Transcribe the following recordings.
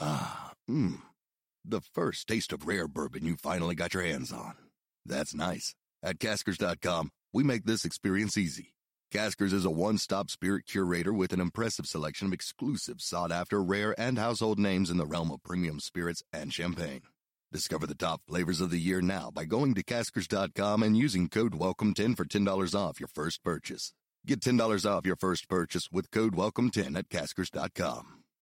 The first taste of rare bourbon you finally got your hands on. That's nice. At Caskers.com, we make this experience easy. Caskers is a one-stop spirit curator with an impressive selection of exclusive, sought-after, rare, and household names in the realm of premium spirits and champagne. Discover the top flavors of the year now by going to Caskers.com and using code WELCOME10 for $10 off your first purchase. Get $10 off your first purchase with code WELCOME10 at Caskers.com.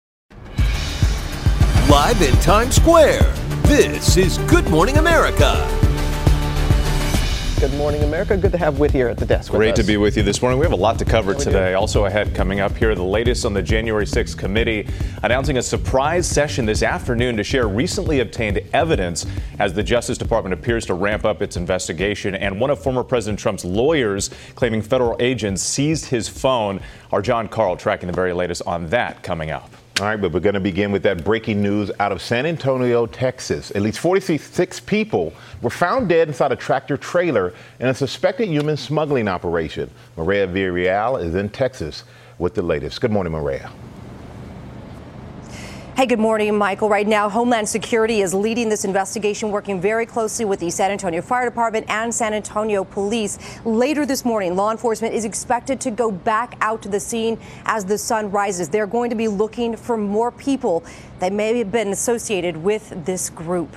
Live in Times Square, this is Good Morning America. Good morning, America. Good to have Whit here at the desk with Great us. to be with you this morning. We have a lot to cover today. Also ahead coming up here, the latest on the January 6th committee announcing a surprise session this afternoon to share recently obtained evidence as the Justice Department appears to ramp up its investigation, and one of former President Trump's lawyers claiming federal agents seized his phone. Our John Carl tracking the very latest on that coming up. All right, but we're going to begin with that breaking news out of San Antonio, Texas. At least 46 people were found dead inside a tractor trailer in a suspected human smuggling operation. Maria Villarreal is in Texas with the latest. Good morning, Maria. Hey, good morning, Michael. Right now, Homeland Security is leading this investigation, working very closely with the San Antonio Fire Department and San Antonio Police. Later this morning, law enforcement is expected to go back out to the scene as the sun rises. They're going to be looking for more people that may have been associated with this group.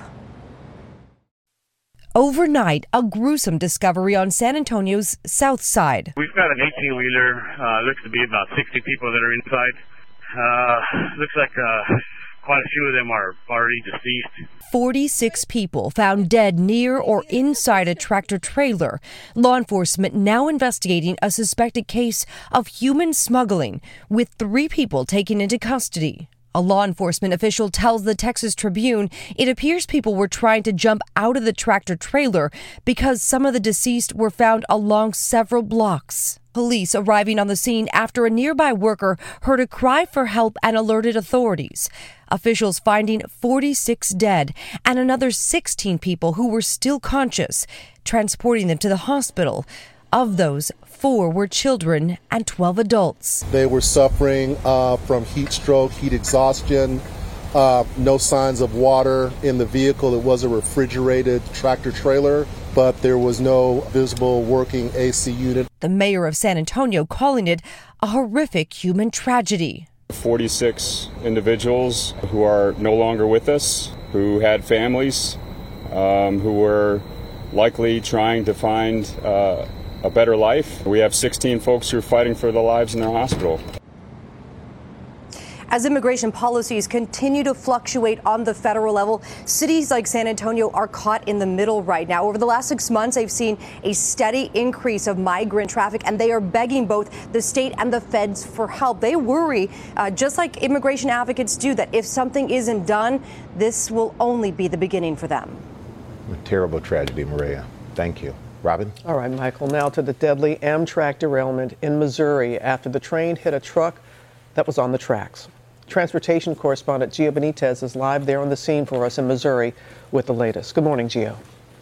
Overnight, a gruesome discovery on San Antonio's south side. We've got an 18-wheeler. Looks to be about 60 people that are inside. Looks like quite a few of them are already deceased. 46 people found dead near or inside a tractor trailer. Law enforcement now investigating a suspected case of human smuggling, with 3 people taken into custody. A law enforcement official tells the Texas Tribune it appears people were trying to jump out of the tractor trailer because some of the deceased were found along several blocks. Police arriving on the scene after a nearby worker heard a cry for help and alerted authorities. Officials finding 46 dead and another 16 people who were still conscious, transporting them to the hospital. Of those, 4 were children and 12 adults. They were suffering from heat stroke, heat exhaustion, no signs of water in the vehicle. It was a refrigerated tractor trailer, but there was no visible working AC unit. The mayor of San Antonio calling it a horrific human tragedy. 46 individuals who are no longer with us, who had families, who were likely trying to find a better life. We have 16 folks who are fighting for their lives in their hospital. As immigration policies continue to fluctuate on the federal level, cities like San Antonio are caught in the middle right now. Over the last 6 months, they've seen a steady increase of migrant traffic, and they are begging both the state and the feds for help. They worry, just like immigration advocates do, that if something isn't done, this will only be the beginning for them. A terrible tragedy, Maria. Thank you. Robin? All right, Michael, now to the deadly Amtrak derailment in Missouri after the train hit a truck that was on the tracks. Transportation correspondent Gio Benitez is live there on the scene for us in Missouri with the latest. Good morning, Gio.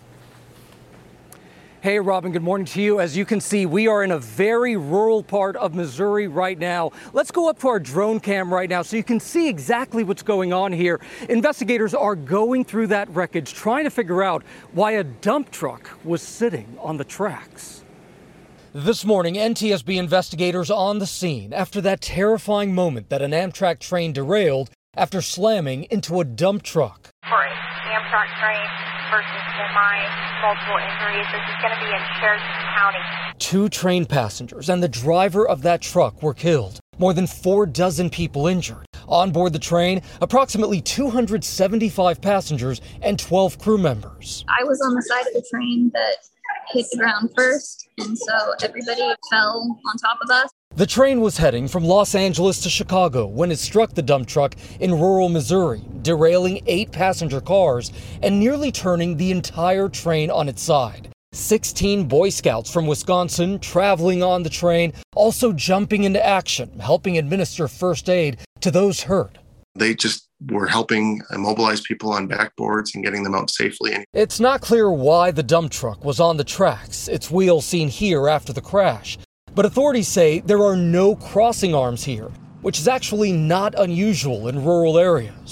Hey, Robin, good morning to you. As you can see, we are in a very rural part of Missouri right now. Let's go up to our drone cam right now so you can see exactly what's going on here. Investigators are going through that wreckage, trying to figure out why a dump truck was sitting on the tracks. This morning, NTSB investigators on the scene after that terrifying moment that an Amtrak train derailed after slamming into a dump truck. For an Amtrak train versus semi, multiple injuries, this is going to be in Cherokee County. 2 train passengers and the driver of that truck were killed. More than 4 dozen people injured. On board the train, approximately 275 passengers and 12 crew members. I was on the side of the train that hit the ground first, and so everybody fell on top of us. The train was heading from Los Angeles to Chicago when it struck the dump truck in rural Missouri, derailing 8 passenger cars and nearly turning the entire train on its side. 16 Boy Scouts from Wisconsin traveling on the train, also jumping into action, helping administer first aid to those hurt. They just were helping immobilize people on backboards and getting them out safely. It's not clear why the dump truck was on the tracks, its wheels seen here after the crash. But authorities say there are no crossing arms here, which is actually not unusual in rural areas.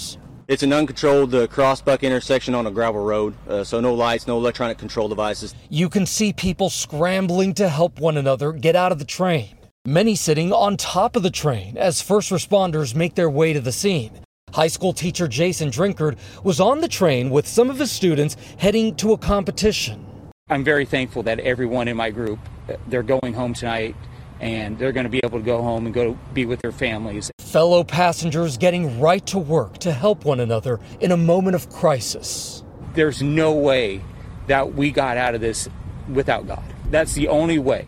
It's an uncontrolled crossbuck intersection on a gravel road, so no lights, no electronic control devices. You can see people scrambling to help one another get out of the train. Many sitting on top of the train as first responders make their way to the scene. High school teacher Jason Drinkard was on the train with some of his students heading to a competition. I'm very thankful that everyone in my group, they're going home tonight and they're going to be able to go home and go be with their families. Fellow passengers getting right to work to help one another in a moment of crisis. There's no way that we got out of this without God. That's the only way.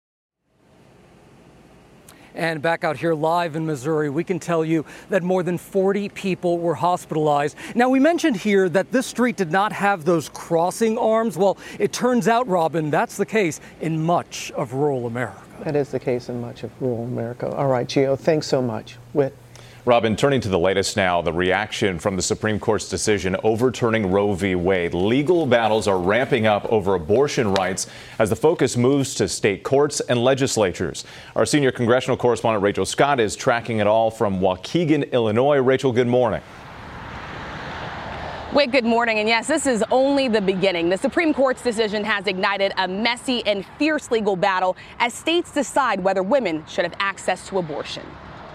And back out here live in Missouri, we can tell you that more than 40 people were hospitalized. Now, we mentioned here that this street did not have those crossing arms. Well, it turns out, Robin, that's the case in much of rural America. That is the case in much of rural America. All right, Gio, thanks so much. Whit. Robin, turning to the latest now, the reaction from the Supreme Court's decision overturning Roe v. Wade. Legal battles are ramping up over abortion rights as the focus moves to state courts and legislatures. Our senior congressional correspondent Rachel Scott is tracking it all from Waukegan, Illinois. Rachel, good morning. Whit, good morning. And yes, this is only the beginning. The Supreme Court's decision has ignited a messy and fierce legal battle as states decide whether women should have access to abortion.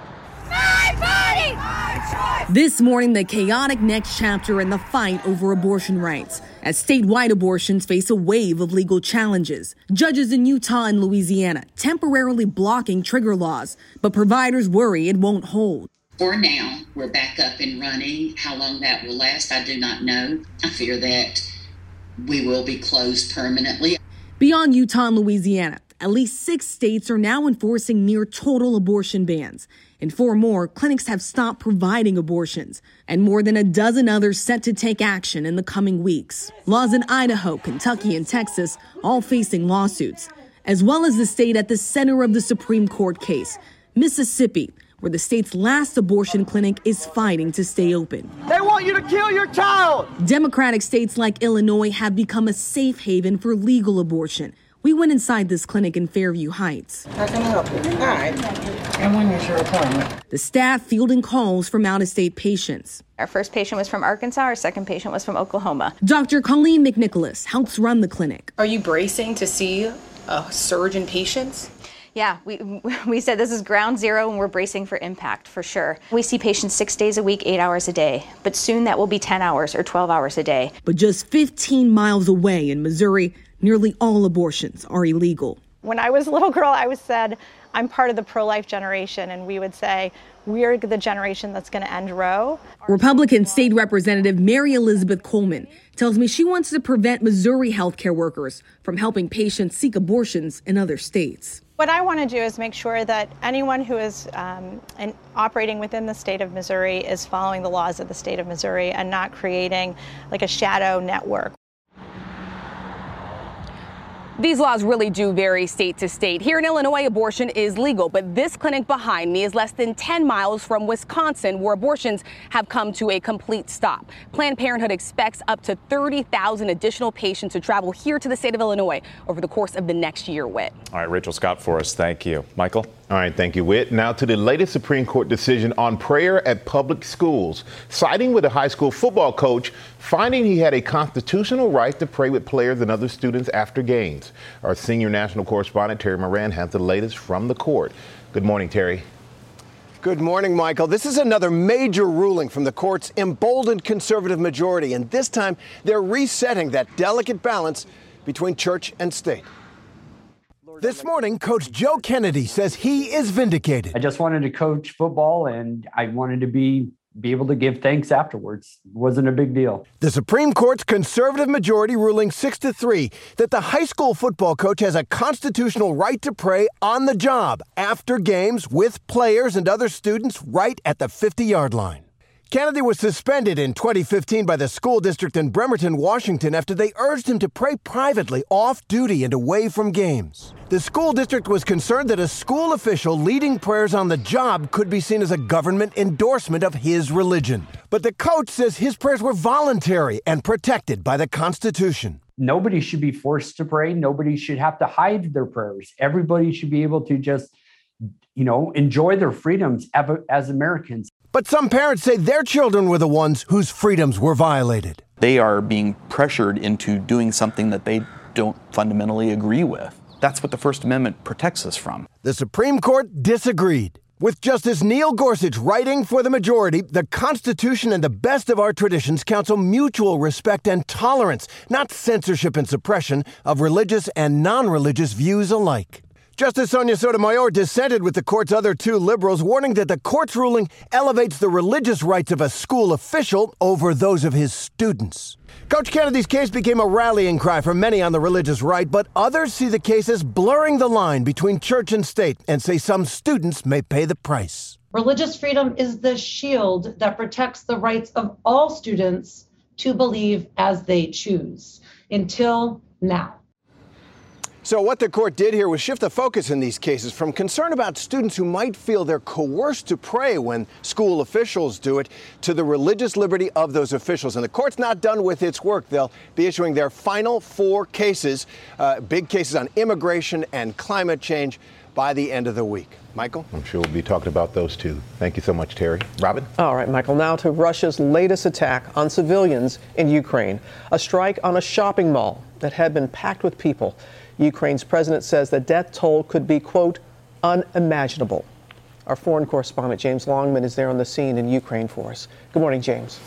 This morning, the chaotic next chapter in the fight over abortion rights, as statewide abortions face a wave of legal challenges. Judges in Utah and Louisiana temporarily blocking trigger laws, but providers worry it won't hold. For now, we're back up and running. How long that will last, I do not know. I fear that we will be closed permanently. Beyond Utah and Louisiana, at least 6 states are now enforcing near total abortion bans. In 4 more, clinics have stopped providing abortions, and more than a dozen others set to take action in the coming weeks. Laws in Idaho, Kentucky, and Texas all facing lawsuits, as well as the state at the center of the Supreme Court case, Mississippi, where the state's last abortion clinic is fighting to stay open. They want you to kill your child! Democratic states like Illinois have become a safe haven for legal abortion. We went inside this clinic in Fairview Heights. How can I help you? All right. And when is your appointment? The staff fielding calls from out-of-state patients. Our first patient was from Arkansas. Our second patient was from Oklahoma. Dr. Colleen McNicholas helps run the clinic. Are you bracing to see a surge in patients? Yeah, we said this is ground zero and we're bracing for impact for sure. We see patients 6 days a week, 8 hours a day, but soon that will be 10 hours or 12 hours a day. But just 15 miles away in Missouri, nearly all abortions are illegal. When I was a little girl, I was said, I'm part of the pro-life generation, and we would say, we're the generation that's going to end Roe. Republican State Representative Mary Elizabeth Coleman tells me she wants to prevent Missouri healthcare workers from helping patients seek abortions in other states. What I want to do is make sure that anyone who is operating within the state of Missouri is following the laws of the state of Missouri and not creating like a shadow network. These laws really do vary state to state. Here in Illinois, abortion is legal, but this clinic behind me is less than 10 miles from Wisconsin, where abortions have come to a complete stop. Planned Parenthood expects up to 30,000 additional patients to travel here to the state of Illinois over the course of the next year, Whit. All right, Rachel Scott for us. Thank you. Michael? All right, thank you, Whit. Now to the latest Supreme Court decision on prayer at public schools, siding with a high school football coach, finding he had a constitutional right to pray with players and other students after games. Our senior national correspondent, Terry Moran, has the latest from the court. Good morning, Terry. Good morning, Michael. This is another major ruling from the court's emboldened conservative majority, and this time they're resetting that delicate balance between church and state. This morning, Coach Joe Kennedy says he is vindicated. I just wanted to coach football, and I wanted to be able to give thanks afterwards. It wasn't a big deal. The Supreme Court's conservative majority ruling 6-3 that the high school football coach has a constitutional right to pray on the job after games with players and other students right at the 50-yard line. Kennedy was suspended in 2015 by the school district in Bremerton, Washington, after they urged him to pray privately off-duty and away from games. The school district was concerned that a school official leading prayers on the job could be seen as a government endorsement of his religion. But the coach says his prayers were voluntary and protected by the Constitution. Nobody should be forced to pray. Nobody should have to hide their prayers. Everybody should be able to just, enjoy their freedoms as Americans. But some parents say their children were the ones whose freedoms were violated. They are being pressured into doing something that they don't fundamentally agree with. That's what the First Amendment protects us from. The Supreme Court disagreed. With Justice Neil Gorsuch writing for the majority, the Constitution and the best of our traditions counsel mutual respect and tolerance, not censorship and suppression of religious and non-religious views alike. Justice Sonia Sotomayor dissented with the court's other two liberals, warning that the court's ruling elevates the religious rights of a school official over those of his students. Coach Kennedy's case became a rallying cry for many on the religious right, but others see the case as blurring the line between church and state and say some students may pay the price. Religious freedom is the shield that protects the rights of all students to believe as they choose, until now. So what the court did here was shift the focus in these cases from concern about students who might feel they're coerced to pray when school officials do it to the religious liberty of those officials. And the court's not done with its work. They'll be issuing their final 4 cases, big cases on immigration and climate change, by the end of the week. Michael? I'm sure we'll be talking about those too. Thank you so much, Terry. Robin? All right, Michael, now to Russia's latest attack on civilians in Ukraine. A strike on a shopping mall that had been packed with people. Ukraine's president says the death toll could be, quote, unimaginable. Our foreign correspondent, James Longman, is there on the scene in Ukraine for us. Good morning, James.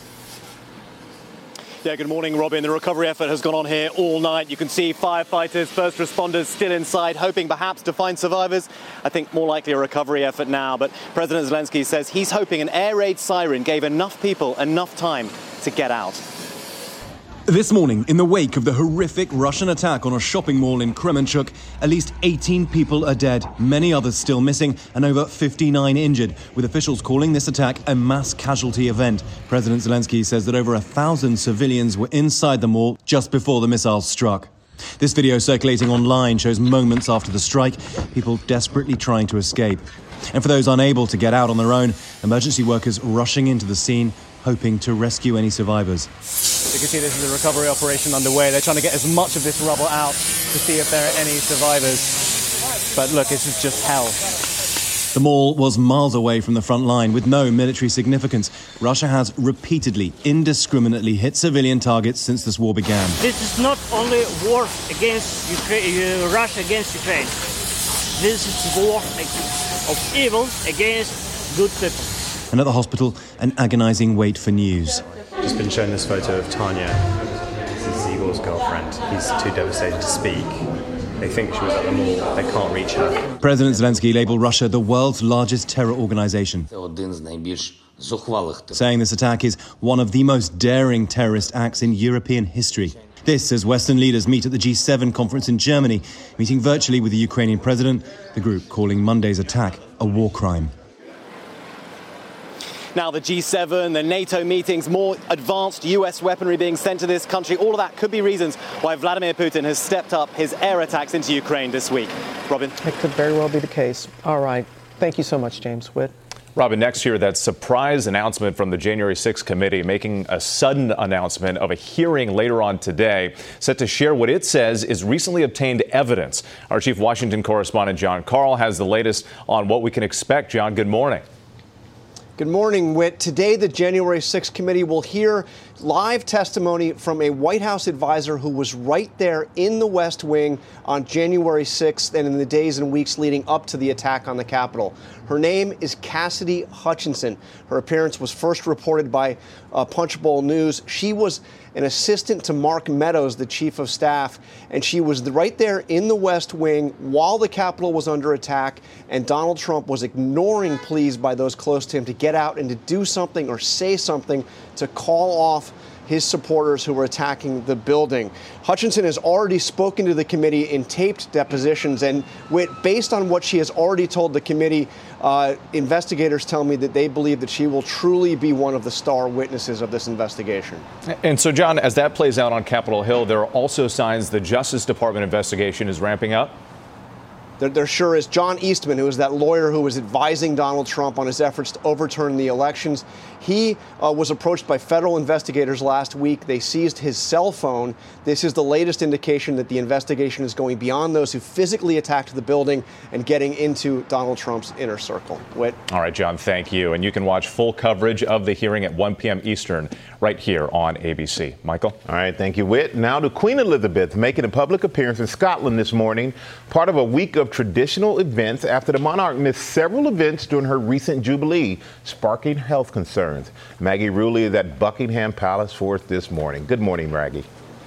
Yeah, good morning, Robin. The recovery effort has gone on here all night. You can see firefighters, first responders still inside, hoping perhaps to find survivors. I think more likely a recovery effort now. But President Zelensky says he's hoping an air raid siren gave enough people enough time to get out. This morning, in the wake of the horrific Russian attack on a shopping mall in Kremenchuk, at least 18 people are dead, many others still missing, and over 59 injured, with officials calling this attack a mass casualty event. President Zelensky says that over 1,000 civilians were inside the mall just before the missiles struck. This video circulating online shows moments after the strike, people desperately trying to escape. And for those unable to get out on their own, emergency workers rushing into the scene, hoping to rescue any survivors. You can see this is a recovery operation underway. They're trying to get as much of this rubble out to see if there are any survivors. But look, this is just hell. The mall was miles away from the front line with no military significance. Russia has repeatedly, indiscriminately hit civilian targets since this war began. This is not only war against Ukraine, Russia against Ukraine. This is war of evil against good people. And at the hospital, an agonizing wait for news. Just been shown this photo of Tanya. This is Igor's girlfriend. He's too devastated to speak. They think she was at the mall. They can't reach her. President Zelensky labeled Russia the world's largest terror organization, saying this attack is one of the most daring terrorist acts in European history. This as Western leaders meet at the G7 conference in Germany, meeting virtually with the Ukrainian president, the group calling Monday's attack a war crime. Now the G7, the NATO meetings, more advanced US weaponry being sent to this country, all of that could be reasons why Vladimir Putin has stepped up his air attacks into Ukraine this week. Robin? It could very well be the case. All right. Thank you so much, James Witt. Robin, next year, that surprise announcement from the January 6th committee making a sudden announcement of a hearing later on today, set to share what it says is recently obtained evidence. Our chief Washington correspondent, John Karl, has the latest on what we can expect. John, good morning. Good morning, Whit. Today, the January 6th committee will hear live testimony from a White House advisor who was right there in the West Wing on January 6th and in the days and weeks leading up to the attack on the Capitol. Her name is Cassidy Hutchinson. Her appearance was first reported by Punchbowl News. She was an assistant to Mark Meadows, the chief of staff, and she was right there in the West Wing while the Capitol was under attack, and Donald Trump was ignoring pleas by those close to him to get out and to do something or say something to call off his supporters who were attacking the building. Hutchinson has already spoken to the committee in taped depositions, and based on what she has already told the committee, investigators tell me that they believe that she will truly be one of the star witnesses of this investigation. And so, John, as that plays out on Capitol Hill, there are also signs the Justice Department investigation is ramping up? there sure is. John Eastman, who is that lawyer who was advising Donald Trump on his efforts to overturn the elections, he was approached by federal investigators last week. They seized his cell phone. This is the latest indication that the investigation is going beyond those who physically attacked the building and getting into Donald Trump's inner circle. Whit. All right, John, thank you. And you can watch full coverage of the hearing at 1 p.m. Eastern right here on ABC. Michael? All right, thank you, Whit. Now to Queen Elizabeth making a public appearance in Scotland this morning, part of a week of traditional events after the monarch missed several events during her recent jubilee, sparking health concerns. Maggie Rulli is at Buckingham Palace for us this morning. Good morning, Maggie.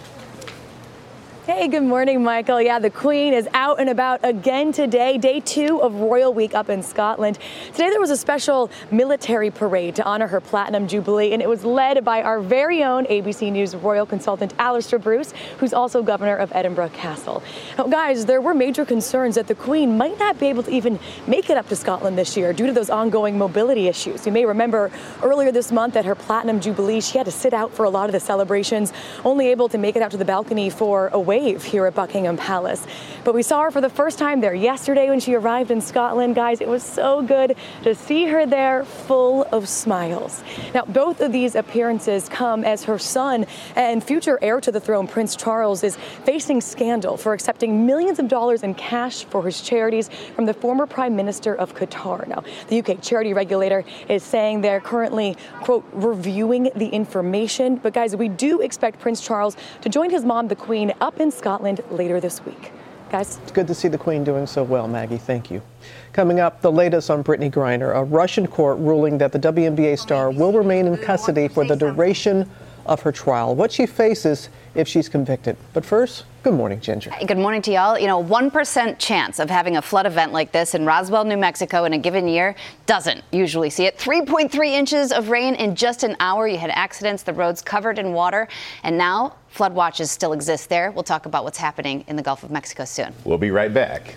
Hey, good morning, Michael. Yeah, the Queen is out and about again today, day 2 of Royal Week up in Scotland. Today there was a special military parade to honor her Platinum Jubilee, and it was led by our very own ABC News royal consultant, Alistair Bruce, who's also governor of Edinburgh Castle. Now, guys, there were major concerns that the Queen might not be able to even make it up to Scotland this year due to those ongoing mobility issues. You may remember earlier this month at her Platinum Jubilee, she had to sit out for a lot of the celebrations, only able to make it out to the balcony for a wave here at Buckingham Palace. But we saw her for the first time there yesterday when she arrived in Scotland. Guys, it was so good to see her there full of smiles. Now, both of these appearances come as her son and future heir to the throne, Prince Charles, is facing scandal for accepting millions of dollars in cash for his charities from the former Prime Minister of Qatar. Now, the UK charity regulator is saying they're currently, quote, reviewing the information. But guys, we do expect Prince Charles to join his mom, the Queen, up in Scotland later this week. Guys? It's good to see the Queen doing so well, Maggie. Thank you. Coming up, the latest on Brittany Griner, a Russian court ruling that the WNBA star will remain in custody for the duration of her trial, what she faces if she's convicted. But first, good morning, Ginger. Good morning to y'all. 1% chance of having a flood event like this in Roswell, New Mexico in a given year doesn't usually see it. 3.3 inches of rain in just an hour. You had accidents, the roads covered in water, and now flood watches still exist there. We'll talk about what's happening in the Gulf of Mexico soon. We'll be right back.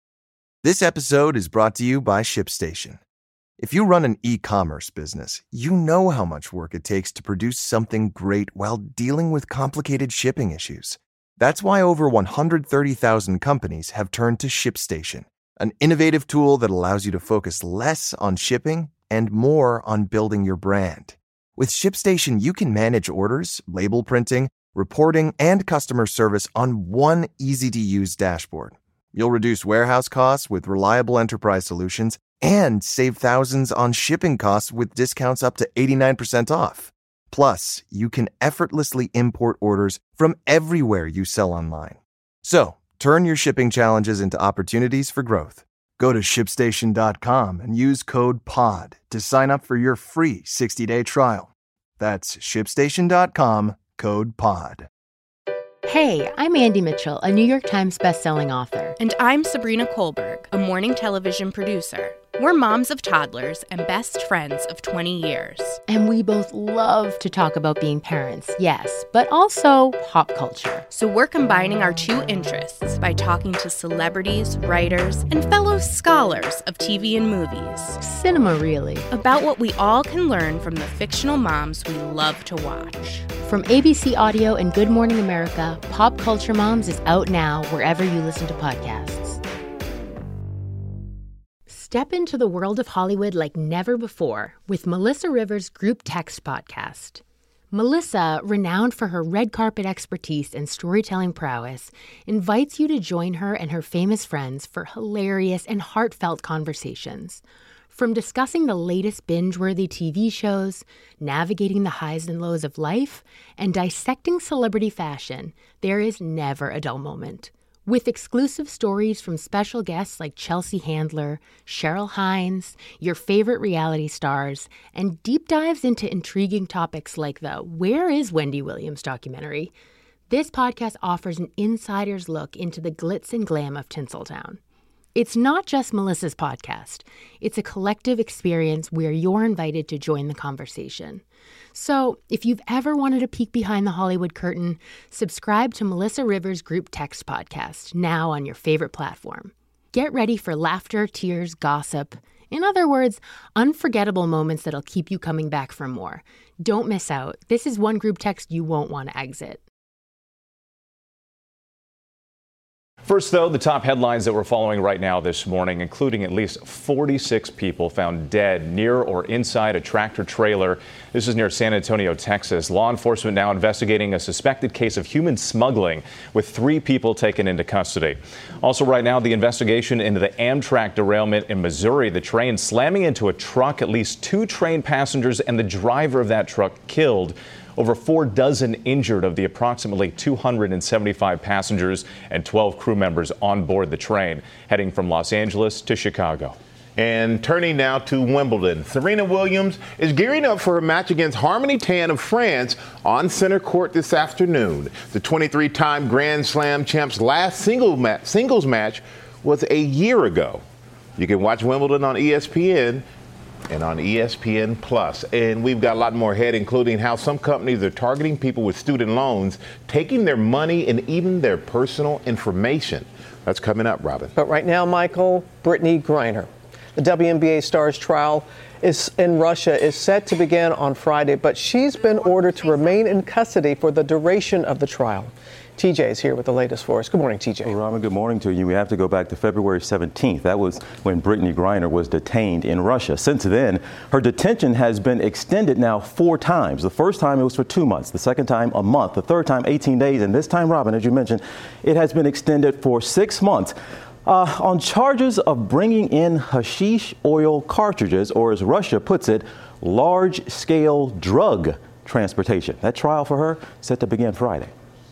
This episode is brought to you by ShipStation. If you run an e-commerce business, you know how much work it takes to produce something great while dealing with complicated shipping issues. That's why over 130,000 companies have turned to ShipStation, an innovative tool that allows you to focus less on shipping and more on building your brand. With ShipStation, you can manage orders, label printing, reporting, and customer service on one easy-to-use dashboard. You'll reduce warehouse costs with reliable enterprise solutions and save thousands on shipping costs with discounts up to 89% off. Plus, you can effortlessly import orders from everywhere you sell online. So, turn your shipping challenges into opportunities for growth. Go to ShipStation.com and use code POD to sign up for your free 60-day trial. That's ShipStation.com, code POD. Hey, I'm Andy Mitchell, a New York Times bestselling author. And I'm Sabrina Kohlberg, a morning television producer. We're moms of toddlers and best friends of 20 years. And we both love to talk about being parents, yes, but also pop culture. So we're combining our two interests by talking to celebrities, writers, and fellow scholars of TV and movies. Cinema, really. About what we all can learn from the fictional moms we love to watch. From ABC Audio and Good Morning America, Pop Culture Moms is out now wherever you listen to podcasts. Step into the world of Hollywood like never before with Melissa Rivers' Group Text podcast. Melissa, renowned for her red carpet expertise and storytelling prowess, invites you to join her and her famous friends for hilarious and heartfelt conversations. From discussing the latest binge-worthy TV shows, navigating the highs and lows of life, and dissecting celebrity fashion, there is never a dull moment. With exclusive stories from special guests like Chelsea Handler, Cheryl Hines, your favorite reality stars, and deep dives into intriguing topics like the Where is Wendy Williams documentary, this podcast offers an insider's look into the glitz and glam of Tinseltown. It's not just Melissa's podcast. It's a collective experience where you're invited to join the conversation. So, if you've ever wanted a peek behind the Hollywood curtain, subscribe to Melissa Rivers' Group Text podcast, now on your favorite platform. Get ready for laughter, tears, gossip. In other words, unforgettable moments that'll keep you coming back for more. Don't miss out. This is one group text you won't want to exit. First, though, the top headlines that we're following right now this morning, including at least 46 people found dead near or inside a tractor trailer. This is near San Antonio, Texas. Law enforcement now investigating a suspected case of human smuggling with 3 people taken into custody. Also right now, the investigation into the Amtrak derailment in Missouri, the train slamming into a truck, at least 2 train passengers and the driver of that truck killed. Over 4 dozen injured of the approximately 275 passengers and 12 crew members on board the train, heading from Los Angeles to Chicago. And turning now to Wimbledon, Serena Williams is gearing up for a match against Harmony Tan of France on center court this afternoon. The 23-time Grand Slam champ's last singles match was a year ago. You can watch Wimbledon on ESPN and on ESPN Plus. And we've got a lot more ahead, including how some companies are targeting people with student loans, taking their money and even their personal information. That's coming up, Robin. But right now, Michael, Brittany Griner. The WNBA star's trial in Russia is set to begin on Friday, but she's been ordered to remain in custody for the duration of the trial. TJ is here with the latest for us. Good morning, TJ. Well, Robin, good morning to you. We have to go back to February 17th. That was when Brittany Griner was detained in Russia. Since then, her detention has been extended now 4 times. The first time it was for 2 months, the second time a month, the third time 18 days, and this time, Robin, as you mentioned, it has been extended for 6 months. On charges of bringing in hashish oil cartridges, or as Russia puts it, large-scale drug transportation. That trial for her set to begin Friday.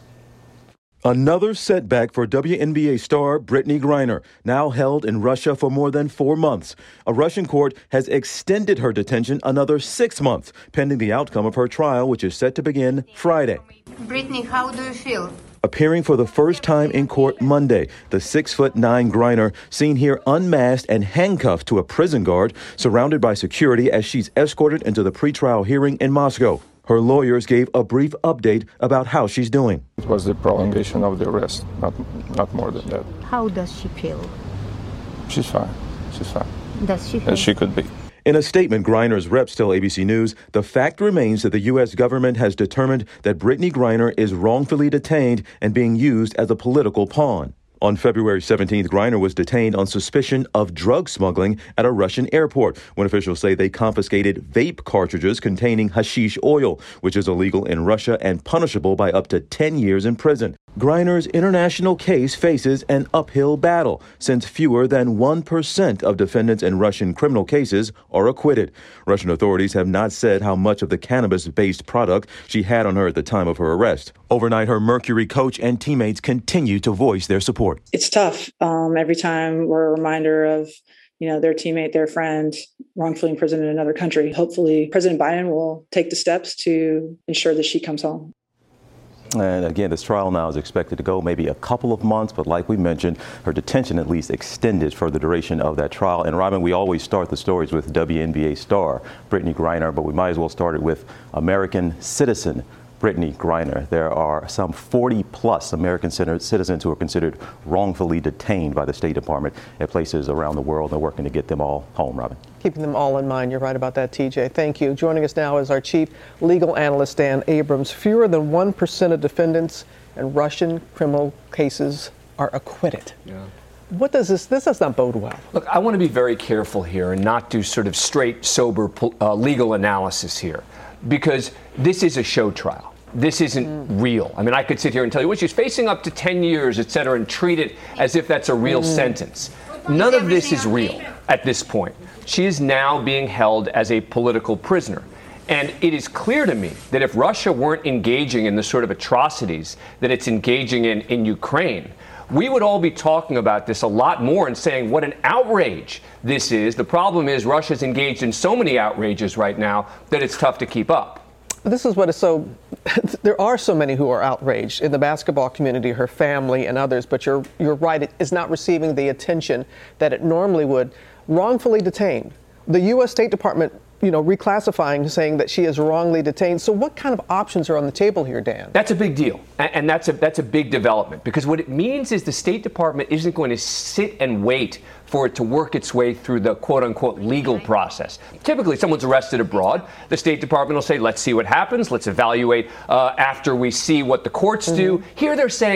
Another setback for WNBA star Brittany Griner, now held in Russia for more than 4 months. A Russian court has extended her detention another 6 months, pending the outcome of her trial, which is set to begin Friday. Brittany, how do you feel? Appearing for the first time in court Monday, the 6'9" Griner seen here unmasked and handcuffed to a prison guard, surrounded by security as she's escorted into the pretrial hearing in Moscow. Her lawyers gave a brief update about how she's doing. It was the prolongation of the arrest, not more than that. How does she feel? She's fine. She's fine. Does she feel? As she could be. In a statement, Griner's reps tell ABC News the fact remains that the U.S. government has determined that Brittany Griner is wrongfully detained and being used as a political pawn. On February 17th, Griner was detained on suspicion of drug smuggling at a Russian airport, when officials say they confiscated vape cartridges containing hashish oil, which is illegal in Russia and punishable by up to 10 years in prison. Griner's international case faces an uphill battle, since fewer than 1% of defendants in Russian criminal cases are acquitted. Russian authorities have not said how much of the cannabis-based product she had on her at the time of her arrest. Overnight, her Mercury coach and teammates continue to voice their support. It's tough. Every time we're a reminder of, their teammate, their friend, wrongfully imprisoned in another country. Hopefully, President Biden will take the steps to ensure that she comes home. And again, this trial now is expected to go maybe a couple of months, but like we mentioned, her detention at least extended for the duration of that trial. And Robin, we always start the stories with WNBA star Brittany Griner, but we might as well start it with American citizen Brittany Griner. There are some 40-plus American citizens who are considered wrongfully detained by the State Department at places around the world. They're working to get them all home, Robin. Keeping them all in mind. You're right about that, TJ. Thank you. Joining us now is our chief legal analyst, Dan Abrams. Fewer than 1% of defendants in Russian criminal cases are acquitted. Yeah. What does this does not bode well. Look, I want to be very careful here and not do sort of straight, sober legal analysis here, because this is a show trial. This isn't real. I mean, I could sit here and tell you, well, she's facing up to 10 years, et cetera, and treat it as if that's a real sentence. None of this is real at this point. She is now being held as a political prisoner. And it is clear to me that if Russia weren't engaging in the sort of atrocities that it's engaging in Ukraine, we would all be talking about this a lot more and saying what an outrage this is. The problem is Russia's engaged in so many outrages right now that it's tough to keep up. This is what is so, there are so many who are outraged in the basketball community, her family and others, but you're right, it is not receiving the attention that it normally would. Wrongfully detained. The U.S. State Department, reclassifying, saying that she is wrongly detained. So what kind of options are on the table here, Dan? That's a big deal. And that's a big development, because what it means is the State Department isn't going to sit and wait for it to work its way through the quote-unquote legal process. Typically, someone's arrested abroad. The State Department will say, let's see what happens. Let's evaluate after we see what the courts do. Here they're saying,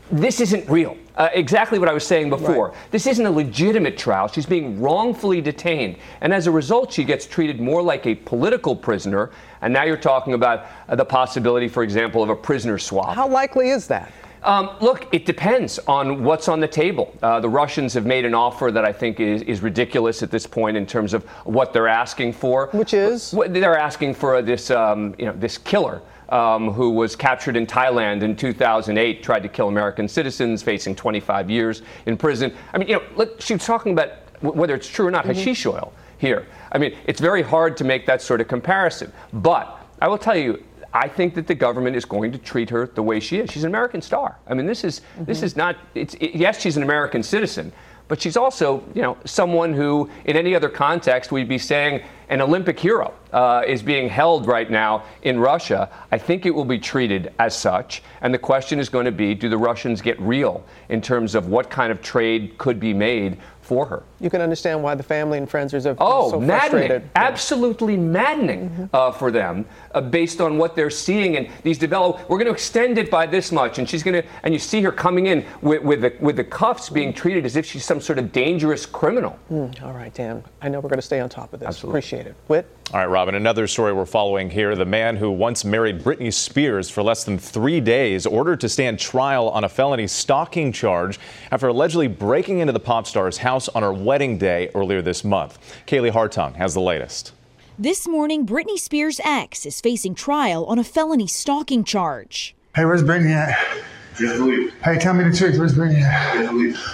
this isn't real. Exactly what I was saying before. Right. This isn't a legitimate trial. She's being wrongfully detained. And as a result, she gets treated more like a political prisoner. And now you're talking about the possibility, for example, of a prisoner swap. How likely is that? Look, it depends on what's on the table. The Russians have made an offer that I think is ridiculous at this point in terms of what they're asking for. Which is? They're asking for this, this killer. Who was captured in Thailand in 2008, tried to kill American citizens, facing 25 years in prison. I mean, she's talking about whether it's true or not, hashish oil here. I mean, it's very hard to make that sort of comparison. But I will tell you, I think that the government is going to treat her the way she is. She's an American star. I mean, this is not. Yes, she's an American citizen, but she's also, someone who, in any other context, we'd be saying an Olympic hero is being held right now in Russia. I think it will be treated as such. And the question is going to be, do the Russians get real in terms of what kind of trade could be made for her? You can understand why the family and friends are so maddening. frustrated. Absolutely maddening for them, based on what they're seeing. And these we're going to extend it by this much. And she's going to, and you see her coming in with the cuffs, being treated as if she's some sort of dangerous criminal. All right, Dan. I know we're going to stay on top of this. Absolutely. Appreciate it. Whit? All right, Robin, another story we're following here. The man who once married Britney Spears for less than 3 days ordered to stand trial on a felony stalking charge after allegedly breaking into the pop star's house on her wedding day earlier this month. Kaylee Hartung has the latest. This morning, Britney Spears' ex is facing trial on a felony stalking charge. Hey, where's Britney at? Hey, tell me the truth. Where's Britney at?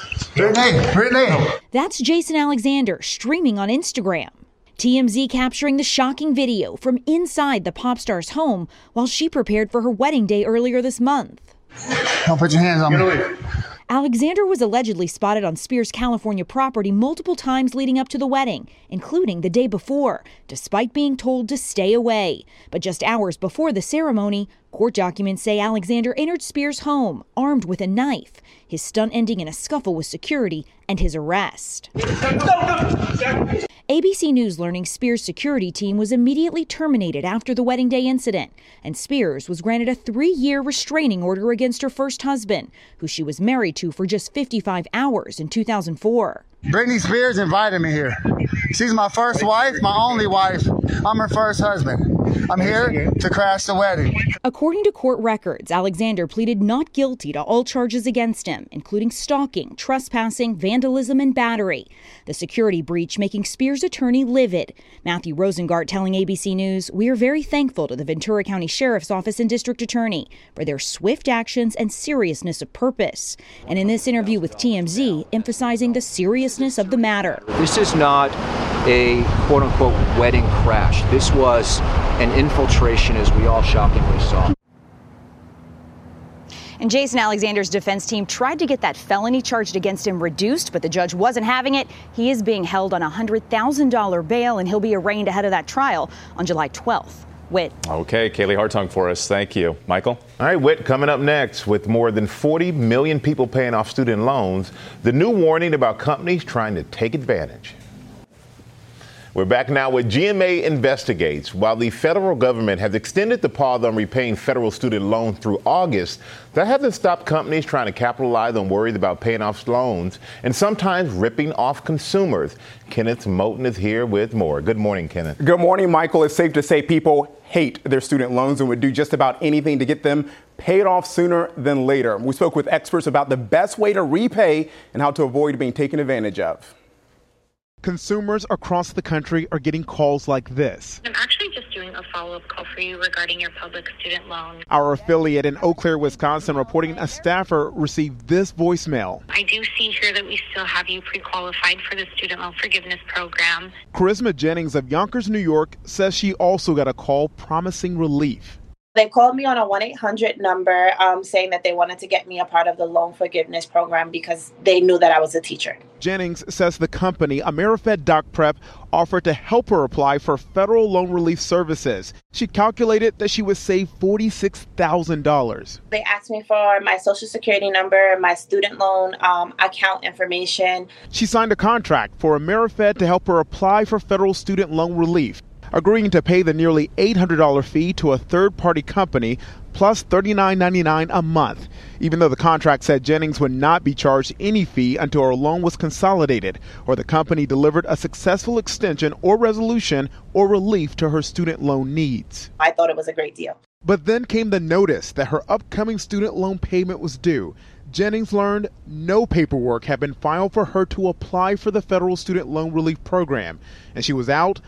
Britney! That's Jason Alexander streaming on Instagram. TMZ capturing the shocking video from inside the pop star's home while she prepared for her wedding day earlier this month. Don't put your hands on me. Alexander was allegedly spotted on Spears' California property multiple times leading up to the wedding, including the day before, despite being told to stay away. But just hours before the ceremony, court documents say Alexander entered Spears' home armed with a knife, his stunt ending in a scuffle with security and his arrest. ABC News learning Spears' security team was immediately terminated after the wedding day incident, and Spears was granted a 3-year restraining order against her first husband, who she was married to for just 55 hours in 2004. Britney Spears invited me here. She's my first wife, my only wife. I'm her first husband. I'm here to crash the wedding. According to court records, Alexander pleaded not guilty to all charges against him, including stalking, trespassing, vandalism, and battery. The security breach making Spears' attorney livid. Matthew Rosengart telling ABC News, "We are very thankful to the Ventura County Sheriff's Office and District Attorney for their swift actions and seriousness of purpose." And in this interview with TMZ, emphasizing the seriousness of the matter. This is not a quote-unquote wedding crash. This was an infiltration, as we all shockingly saw. And Jason Alexander's defense team tried to get that felony charged against him reduced, but the judge wasn't having it. He is being held on a $100,000 bail, and he'll be arraigned ahead of that trial on July 12th. Whit. Okay, Kaylee Hartung for us. Thank you. Michael? All right, Whit, coming up next, with more than 40 million people paying off student loans, the new warning about companies trying to take advantage. We're back now with GMA Investigates. While the federal government has extended the pause on repaying federal student loans through August, that hasn't stopped companies trying to capitalize on worries about paying off loans and sometimes ripping off consumers. Kenneth Moten is here with more. Good morning, Kenneth. Good morning, Michael. It's safe to say people hate their student loans and would do just about anything to get them paid off sooner than later. We spoke with experts about the best way to repay and how to avoid being taken advantage of. Consumers across the country are getting calls like this. I'm actually just doing a follow-up call for you regarding your public student loan. Our affiliate in Eau Claire, Wisconsin, reporting a staffer received this voicemail. I do see here that we still have you pre-qualified for the student loan forgiveness program. Charisma Jennings of Yonkers, New York, says she also got a call promising relief. They called me on a 1-800 number saying that they wanted to get me a part of the loan forgiveness program because they knew that I was a teacher. Jennings says the company, Amerifed Doc Prep, offered to help her apply for federal loan relief services. She calculated that she would save $46,000. They asked me for my social security number, my student loan account information. She signed a contract for Amerifed to help her apply for federal student loan relief, agreeing to pay the nearly $800 fee to a third-party company plus $39.99 a month, even though the contract said Jennings would not be charged any fee until her loan was consolidated or the company delivered a successful extension or resolution or relief to her student loan needs. I thought it was a great deal. But then came the notice that her upcoming student loan payment was due. Jennings learned no paperwork had been filed for her to apply for the federal student loan relief program, and she was out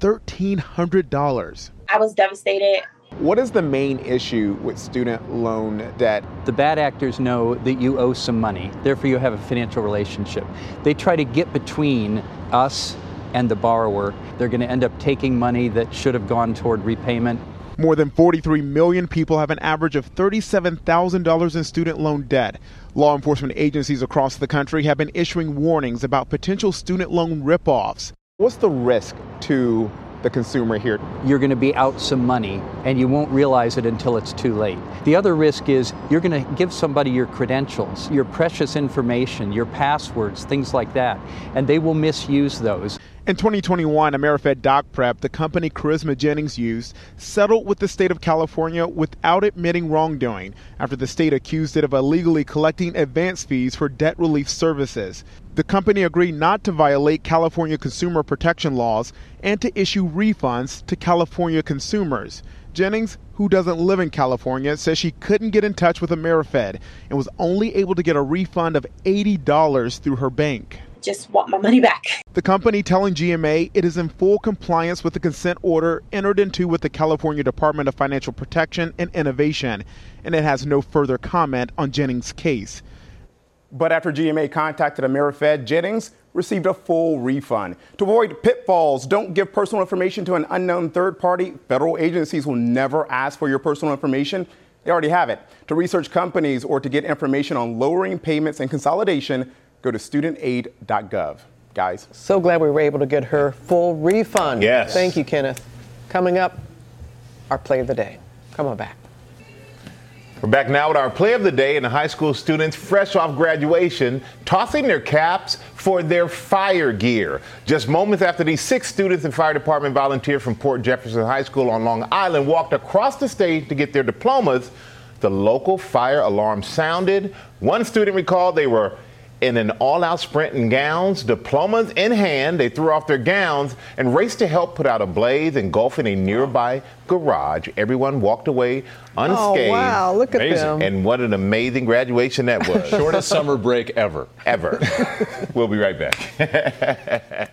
$1,300. I was devastated. What is the main issue with student loan debt? The bad actors know that you owe some money, therefore you have a financial relationship. They try to get between us and the borrower. They're going to end up taking money that should have gone toward repayment. More than 43 million people have an average of $37,000 in student loan debt. Law enforcement agencies across the country have been issuing warnings about potential student loan ripoffs. What's the risk to the consumer here? You're going to be out some money and you won't realize it until it's too late. The other risk is you're going to give somebody your credentials, your precious information, your passwords, things like that, and they will misuse those. In 2021, AmeriFed DocPrep, the company Charisma Jennings used, settled with the state of California without admitting wrongdoing after the state accused it of illegally collecting advance fees for debt relief services. The company agreed not to violate California consumer protection laws and to issue refunds to California consumers. Jennings, who doesn't live in California, says she couldn't get in touch with AmeriFed and was only able to get a refund of $80 through her bank. Just want my money back. The company telling GMA it is in full compliance with the consent order entered into with the California Department of Financial Protection and Innovation, and it has no further comment on Jennings' case. But after GMA contacted AmeriFed, Jennings received a full refund. To avoid pitfalls, don't give personal information to an unknown third party. Federal agencies will never ask for your personal information. They already have it. To research companies or to get information on lowering payments and consolidation, go to studentaid.gov. Guys. So glad we were able to get her full refund. Yes. Thank you, Kenneth. Coming up, our play of the day. Come on back. We're back now with our play of the day, and the high school students fresh off graduation tossing their caps for their fire gear. Just moments after these 6 students and fire department volunteers from Port Jefferson High School on Long Island walked across the stage to get their diplomas, the local fire alarm sounded. One student recalled they were in an all-out sprint in gowns, diplomas in hand. They threw off their gowns and raced to help put out a blaze engulfing a nearby garage. Everyone walked away unscathed. Oh, wow, look at them. And what an amazing graduation that was. Shortest summer break ever. Ever. We'll be right back.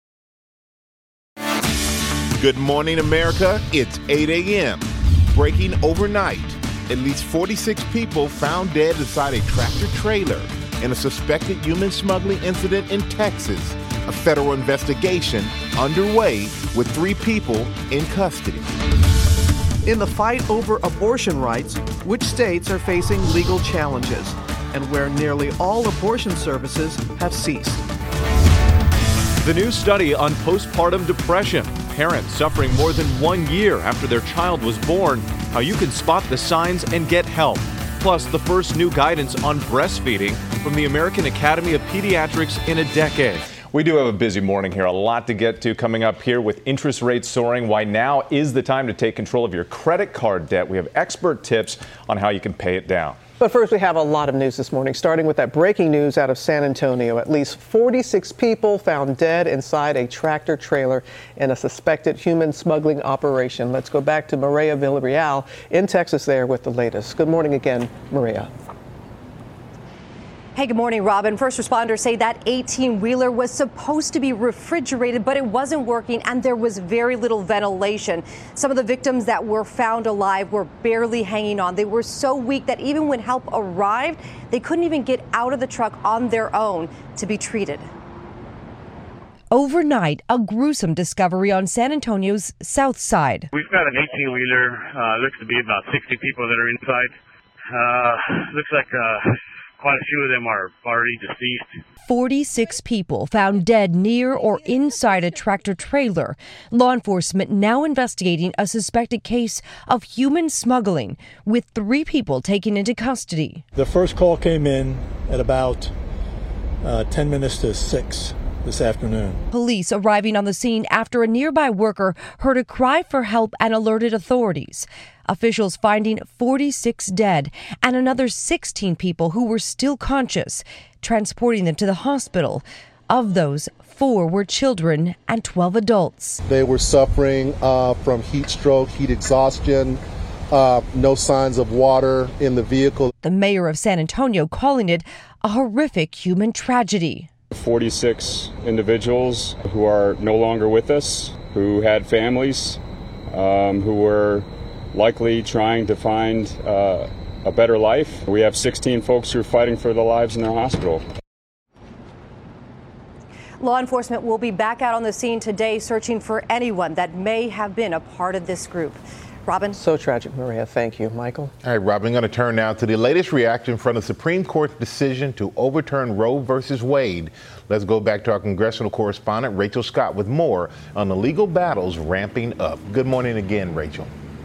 Good morning, America. It's 8 a.m. Breaking overnight. At least 46 people found dead inside a tractor trailer in a suspected human smuggling incident in Texas. A federal investigation underway with 3 people in custody. In the fight over abortion rights, which states are facing legal challenges and where nearly all abortion services have ceased. The new study on postpartum depression. Parents suffering more than 1 year after their child was born. How you can spot the signs and get help. Plus, the first new guidance on breastfeeding from the American Academy of Pediatrics in a decade. We do have a busy morning here, a lot to get to coming up here with interest rates soaring. Why now is the time to take control of your credit card debt. We have expert tips on how you can pay it down. But first, we have a lot of news this morning, starting with that breaking news out of San Antonio. At least 46 people found dead inside a tractor trailer in a suspected human smuggling operation. Let's go back to Maria Villarreal in Texas there with the latest. Good morning again, Maria. Hey, good morning, Robin. First responders say that 18-wheeler was supposed to be refrigerated, but it wasn't working, and there was very little ventilation. Some of the victims that were found alive were barely hanging on. They were so weak that even when help arrived, they couldn't even get out of the truck on their own to be treated. Overnight, a gruesome discovery on San Antonio's south side. We've got an 18-wheeler. Looks to be about 60 people that are inside. Looks like quite a few of them are already deceased. 46 people found dead near or inside a tractor trailer. Law enforcement now investigating a suspected case of human smuggling, with 3 people taken into custody. The first call came in at about 10 minutes to 6 this afternoon. Police arriving on the scene after a nearby worker heard a cry for help and alerted authorities. Officials finding 46 dead and another 16 people who were still conscious, transporting them to the hospital. Of those, 4 were children and 12 adults. They were suffering from heat stroke, heat exhaustion, no signs of water in the vehicle. The mayor of San Antonio calling it a horrific human tragedy. 46 individuals who are no longer with us, who had families, who were likely trying to find a better life. We have 16 folks who are fighting for their lives in their hospital. Law enforcement will be back out on the scene today searching for anyone that may have been a part of this group. Robin? So tragic, Maria. Thank you. Michael? All right, Robin, I'm going to turn now to the latest reaction from the Supreme Court's decision to overturn Roe versus Wade. Let's go back to our congressional correspondent, Rachel Scott, with more on the legal battles ramping up. Good morning again, Rachel.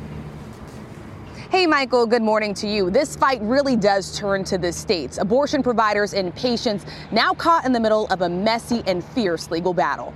Hey, Michael, good morning to you. This fight really does turn to the states. Abortion providers and patients now caught in the middle of a messy and fierce legal battle.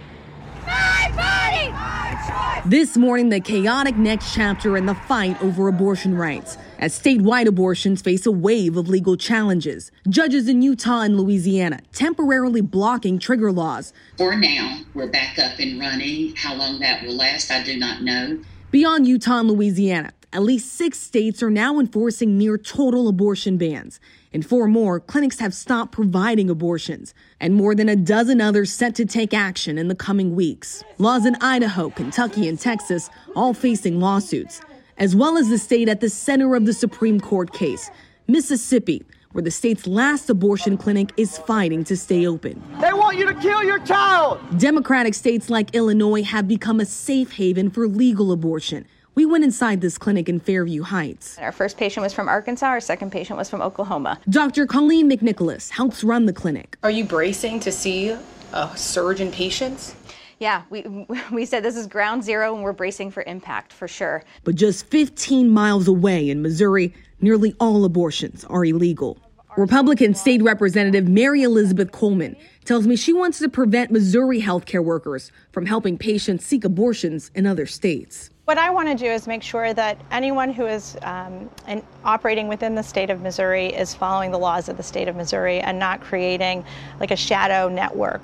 This morning, the chaotic next chapter in the fight over abortion rights, as statewide abortions face a wave of legal challenges. Judges in Utah and Louisiana temporarily blocking trigger laws. For now, we're back up and running. How long that will last, I do not know. Beyond Utah and Louisiana, at least 6 states are now enforcing near total abortion bans. In 4 more, clinics have stopped providing abortions, and more than a dozen others set to take action in the coming weeks. Laws in Idaho, Kentucky, and Texas all facing lawsuits, as well as the state at the center of the Supreme Court case, Mississippi, where the state's last abortion clinic is fighting to stay open. They want you to kill your child! Democratic states like Illinois have become a safe haven for legal abortion. We went inside this clinic in Fairview Heights. Our first patient was from Arkansas. Our second patient was from Oklahoma. Dr. Colleen McNicholas helps run the clinic. Are you bracing to see a surge in patients? Yeah, we said this is ground zero and we're bracing for impact for sure. But just 15 miles away in Missouri, nearly all abortions are illegal. Republican State Representative Mary Elizabeth Coleman tells me she wants to prevent Missouri healthcare workers from helping patients seek abortions in other states. What I want to do is make sure that anyone who is operating within the state of Missouri is following the laws of the state of Missouri and not creating like a shadow network.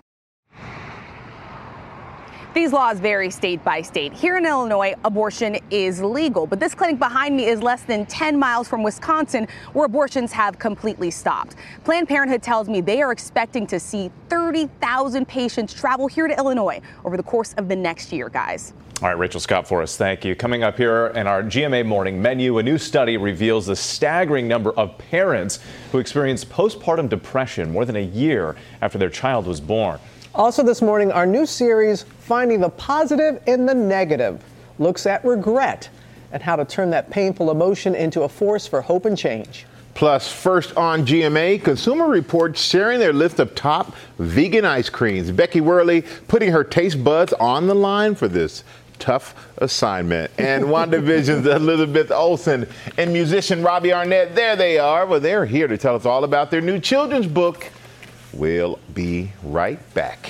These laws vary state by state. Here in Illinois, abortion is legal, but this clinic behind me is less than 10 miles from Wisconsin, where abortions have completely stopped. Planned Parenthood tells me they are expecting to see 30,000 patients travel here to Illinois over the course of the next year, guys. All right, Rachel Scott for us. Thank you. Coming up here in our GMA Morning Menu, a new study reveals the staggering number of parents who experience postpartum depression more than a year after their child was born. Also this morning, our new series, Finding the Positive in the Negative, looks at regret and how to turn that painful emotion into a force for hope and change. Plus, first on GMA, Consumer Reports sharing their list of top vegan ice creams. Becky Worley putting her taste buds on the line for this tough assignment. And WandaVision's Elizabeth Olsen and musician Robbie Arnett, there they are. Well, they're here to tell us all about their new children's book. We'll be right back.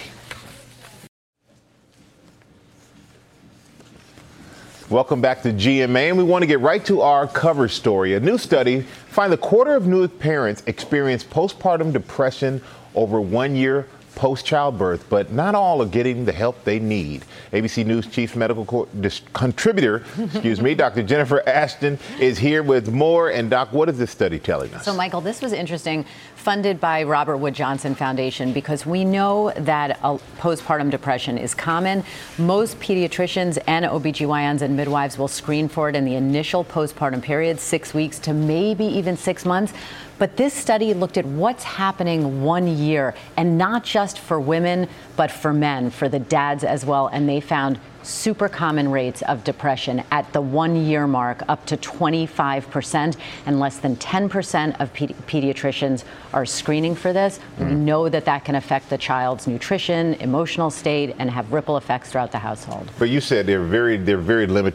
Welcome back to GMA, and we want to get right to our cover story. A new study finds a quarter of new parents experience postpartum depression over 1 year post-childbirth, but not all are getting the help they need. ABC News chief medical contributor, Dr. Jennifer Ashton is here with more. And Doc, what is this study telling us? So, Michael, this was interesting, funded by Robert Wood Johnson Foundation, because we know that postpartum depression is common. Most pediatricians and OBGYNs and midwives will screen for it in the initial postpartum period, 6 weeks to maybe even 6 months. But this study looked at what's happening 1 year, and not just for women, but for men, for the dads as well. And they found super common rates of depression at the 1 year mark, up to 25%, and less than 10% of pediatricians are screening for this. We know that that can affect the child's nutrition, emotional state, and have ripple effects throughout the household. But you said they're very limited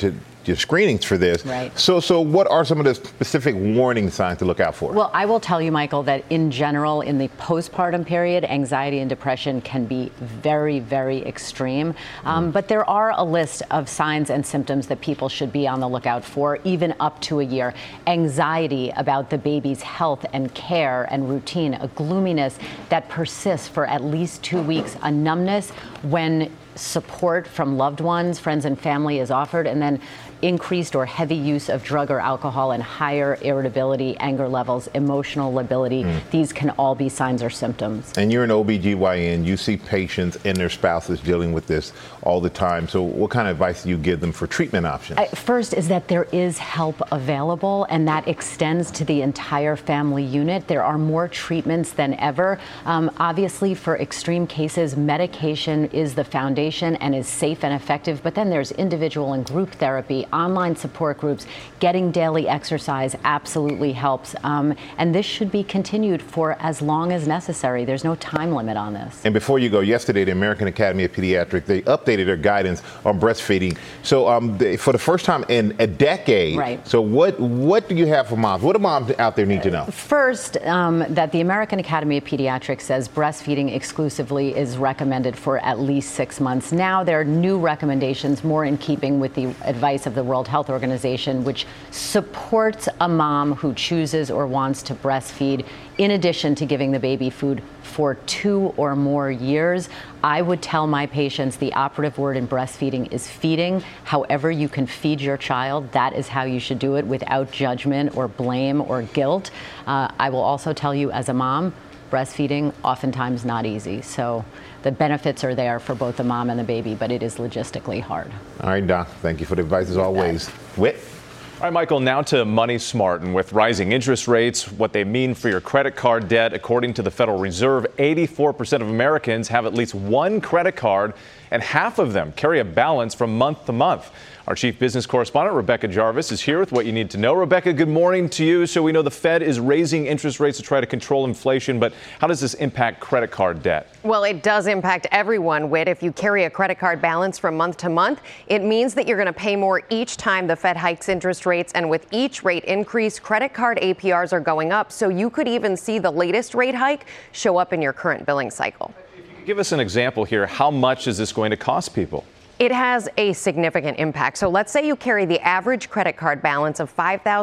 your screenings for this. Right. So what are some of the specific warning signs to look out for? Well, I will tell you, Michael, that in general, in the postpartum period, anxiety and depression can be very, very extreme. But there are a list of signs and symptoms that people should be on the lookout for, even up to a year. Anxiety about the baby's health and care and routine, a gloominess that persists for at least 2 weeks, a numbness when support from loved ones, friends and family is offered, and then increased or heavy use of drug or alcohol and higher irritability, anger levels, emotional lability. These can all be signs or symptoms. And you're an OBGYN. You see patients and their spouses dealing with this all the time. So what kind of advice do you give them for treatment options? First is that there is help available, and that extends to the entire family unit. There are more treatments than ever. Obviously, for extreme cases, medication is the foundation and is safe and effective, but then there's individual and group therapy, online support groups. Getting daily exercise absolutely helps. And this should be continued for as long as necessary. There's no time limit on this. And before you go, yesterday, the American Academy of Pediatrics, they updated their guidance on breastfeeding. So for the first time in a decade, right. So what do you have for moms? What do moms out there need to know? First, that the American Academy of Pediatrics says breastfeeding exclusively is recommended for at least 6 months. Now there are new recommendations more in keeping with the advice of the World Health Organization, which supports a mom who chooses or wants to breastfeed in addition to giving the baby food for 2 or more years. I would tell my patients the operative word in breastfeeding is feeding. However you can feed your child, that is how you should do it without judgment or blame or guilt. I will also tell you as a mom, breastfeeding oftentimes not easy. So the benefits are there for both the mom and the baby, but it is logistically hard. All right, Doc. Thank you for the advice as always. Whit? All right, Michael, now to Money Smart. And with rising interest rates, what they mean for your credit card debt, according to the Federal Reserve, 84% of Americans have at least one credit card, and half of them carry a balance from month to month. Our chief business correspondent, Rebecca Jarvis, is here with what you need to know. Rebecca, good morning to you. So we know the Fed is raising interest rates to try to control inflation, but how does this impact credit card debt? Well, it does impact everyone, Whit. If you carry a credit card balance from month to month, it means that you're going to pay more each time the Fed hikes interest rates. And with each rate increase, credit card APRs are going up. So you could even see the latest rate hike show up in your current billing cycle. Give us an example here. How much is this going to cost people? It has a significant impact. So let's say you carry the average credit card balance of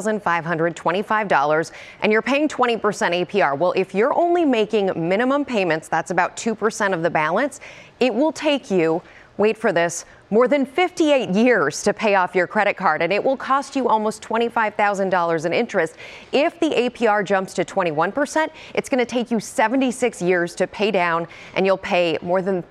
$5,525 and you're paying 20% APR. Well, if you're only making minimum payments, that's about 2% of the balance, it will take you, wait for this, more than 58 years to pay off your credit card, and it will cost you almost $25,000 in interest. If the APR jumps to 21%, it's going to take you 76 years to pay down, and you'll pay more than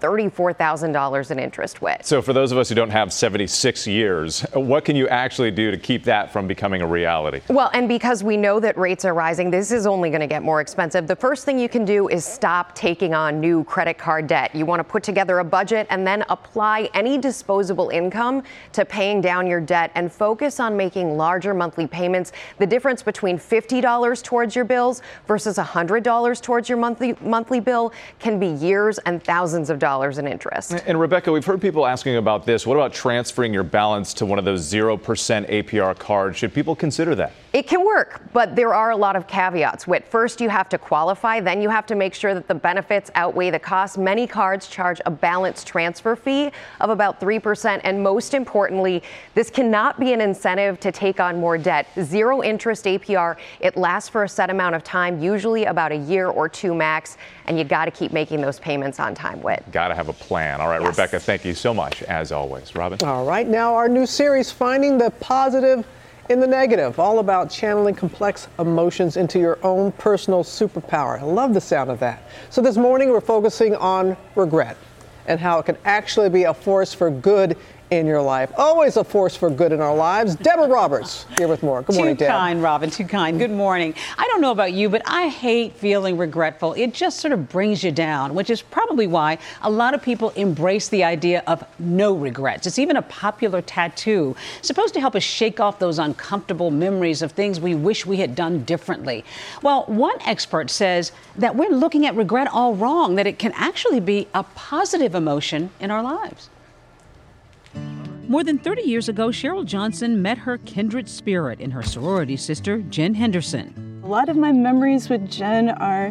$34,000 in interest with. So for those of us who don't have 76 years, what can you actually do to keep that from becoming a reality? Well, and because we know that rates are rising, this is only going to get more expensive. The first thing you can do is stop taking on new credit card debt. You want to put together a budget and then apply any disposable income to paying down your debt and focus on making larger monthly payments. The difference between $50 towards your bills versus $100 towards your monthly bill can be years and thousands of dollars in interest. And Rebecca, we've heard people asking about this. What about transferring your balance to one of those 0% APR cards? Should people consider that? It can work, but there are a lot of caveats. Whit, first you have to qualify, then you have to make sure that the benefits outweigh the costs. Many cards charge a balance transfer fee of about 3%, and most importantly, this cannot be an incentive to take on more debt. 0 interest APR, it lasts for a set amount of time, usually about a year or 2 max, and you got to keep making those payments on time, Whit. Got to have a plan. All right, yes. Rebecca, thank you so much, as always. Robin? All right, now our new series, Finding the Positive in the Negative, all about channeling complex emotions into your own personal superpower. I love the sound of that. So this morning we're focusing on regret and how it can actually be a force for good in your life. Always a force for good in our lives. Deborah Roberts here with more. Good morning, Deb. Too kind, Robin. Too kind. Good morning. I don't know about you, but I hate feeling regretful. It just sort of brings you down, which is probably why a lot of people embrace the idea of no regrets. It's even a popular tattoo, supposed to help us shake off those uncomfortable memories of things we wish we had done differently. Well, one expert says that we're looking at regret all wrong, that it can actually be a positive emotion in our lives. More than 30 years ago, Cheryl Johnson met her kindred spirit in her sorority sister, Jen Henderson. A lot of my memories with Jen are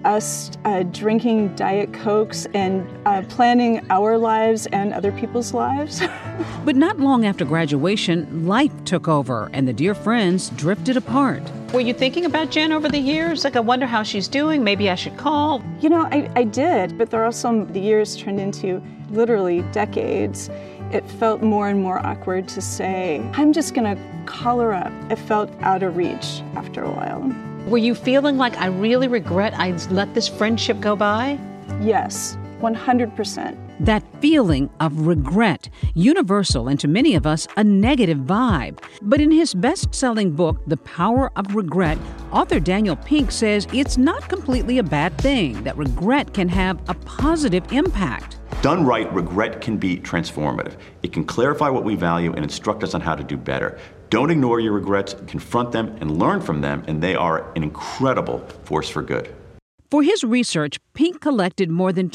us drinking Diet Cokes and planning our lives and other people's lives. But not long after graduation, life took over and the dear friends drifted apart. Were you thinking about Jen over the years? Like, I wonder how she's doing. Maybe I should call. You know, I did, but there are also the years turned into literally decades. It felt more and more awkward to say, I'm just going to call her up. It felt out of reach after a while. Were you feeling like, I really regret I let this friendship go by? Yes, 100%. That feeling of regret, universal and to many of us a negative vibe. But in his best-selling book, The Power of Regret, author Daniel Pink says it's not completely a bad thing, that regret can have a positive impact. Done right, regret can be transformative. It can clarify what we value and instruct us on how to do better. Don't ignore your regrets, confront them and learn from them, and they are an incredible force for good. For his research, Pink collected more than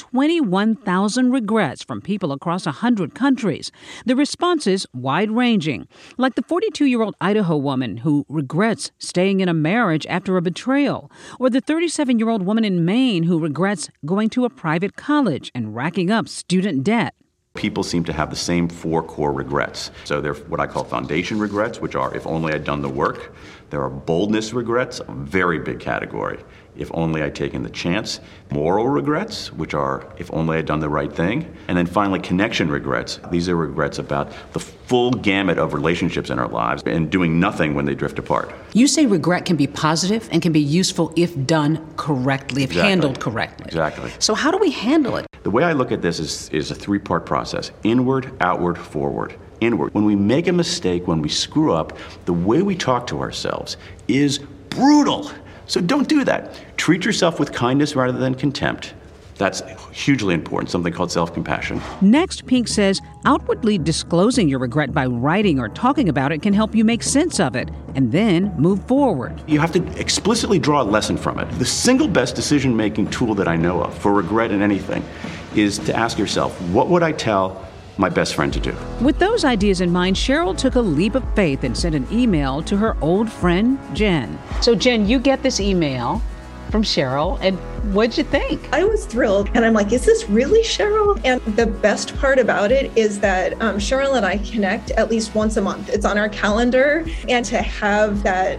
21,000 regrets from people across 100 countries. The responses wide-ranging, like the 42-year-old Idaho woman who regrets staying in a marriage after a betrayal, or the 37-year-old woman in Maine who regrets going to a private college and racking up student debt. People seem to have the same 4 core regrets. So they're what I call foundation regrets, which are if only I'd done the work. There are boldness regrets, a very big category. If only I'd taken the chance. Moral regrets, which are if only I'd done the right thing. And then finally, connection regrets. These are regrets about the full gamut of relationships in our lives and doing nothing when they drift apart. You say regret can be positive and can be useful if done correctly, if Exactly. handled correctly. Exactly. So how do we handle it? The way I look at this is a 3-part process: inward, outward, forward. Inward. When we make a mistake, when we screw up, the way we talk to ourselves is brutal. So don't do that. Treat yourself with kindness rather than contempt. That's hugely important, something called self-compassion. Next, Pink says outwardly disclosing your regret by writing or talking about it can help you make sense of it and then move forward. You have to explicitly draw a lesson from it. The single best decision-making tool that I know of for regret in anything is to ask yourself, what would I tell my best friend to do? With those ideas in mind, Cheryl took a leap of faith and sent an email to her old friend, Jen. So, Jen, you get this email from Cheryl, and what'd you think? I was thrilled, and I'm like, is this really Cheryl? And the best part about it is that Cheryl and I connect at least once a month. It's on our calendar, and to have that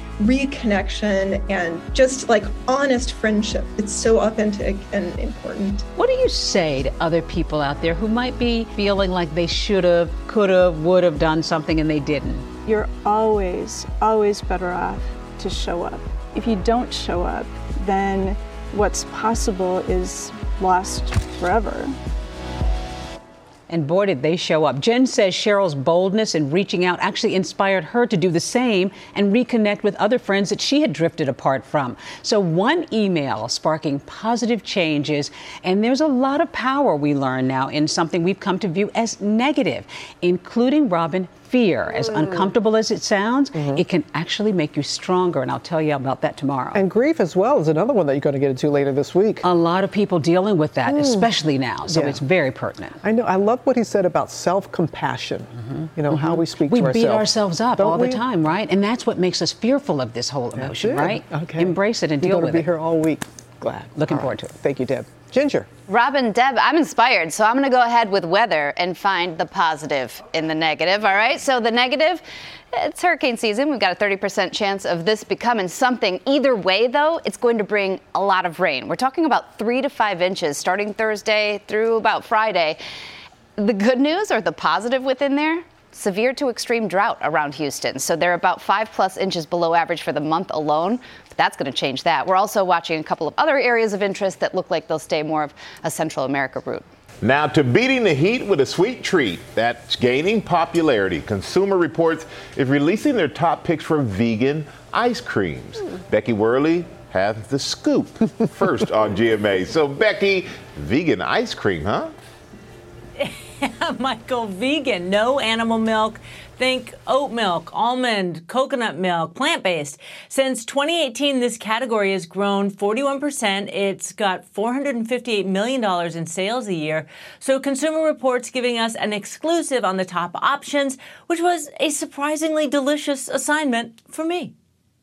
reconnection and just honest friendship, it's so authentic and important. What do you say to other people out there who might be feeling like they should have, could have, would have done something and they didn't? You're always, always better off to show up. If you don't show up, then what's possible is lost forever. And boy, did they show up. Jen says Cheryl's boldness in reaching out actually inspired her to do the same and reconnect with other friends that she had drifted apart from. So one email sparking positive changes, and there's a lot of power we learn now in something we've come to view as negative, including, Robin, fear. As uncomfortable as it sounds, it can actually make you stronger, and I'll tell you about that tomorrow. And grief as well is another one that you're going to get into later this week. A lot of people dealing with that, especially now, so it's very pertinent. I know. I love what he said about self-compassion, how we speak to ourselves. We beat ourselves up Don't all we? the time, right? And that's what makes us fearful of this whole emotion, right? Okay. Embrace it and deal with We're going to be it. here all week. Glad. Looking forward to it. Thank you, Deb. Ginger. Robin, Deb, I'm inspired, so I'm going to go ahead with weather and find the positive in the negative, all right? So the negative, it's hurricane season. We've got a 30% chance of this becoming something. Either way, though, it's going to bring a lot of rain. We're talking about 3 to 5 inches starting Thursday through about Friday. The good news, or the positive within there, severe to extreme drought around Houston. So they're about 5+ inches below average for the month alone. But that's going to change that. We're also watching a couple of other areas of interest that look like they'll stay more of a Central America route. Now to beating the heat with a sweet treat that's gaining popularity. Consumer Reports is releasing their top picks for vegan ice creams. Becky Worley has the scoop first on GMA. So Becky, vegan ice cream, huh? Michael, vegan, no animal milk. Think oat milk, almond, coconut milk, plant-based. Since 2018, this category has grown 41%. It's got $458 million in sales a year. So Consumer Reports giving us an exclusive on the top options, which was a surprisingly delicious assignment for me.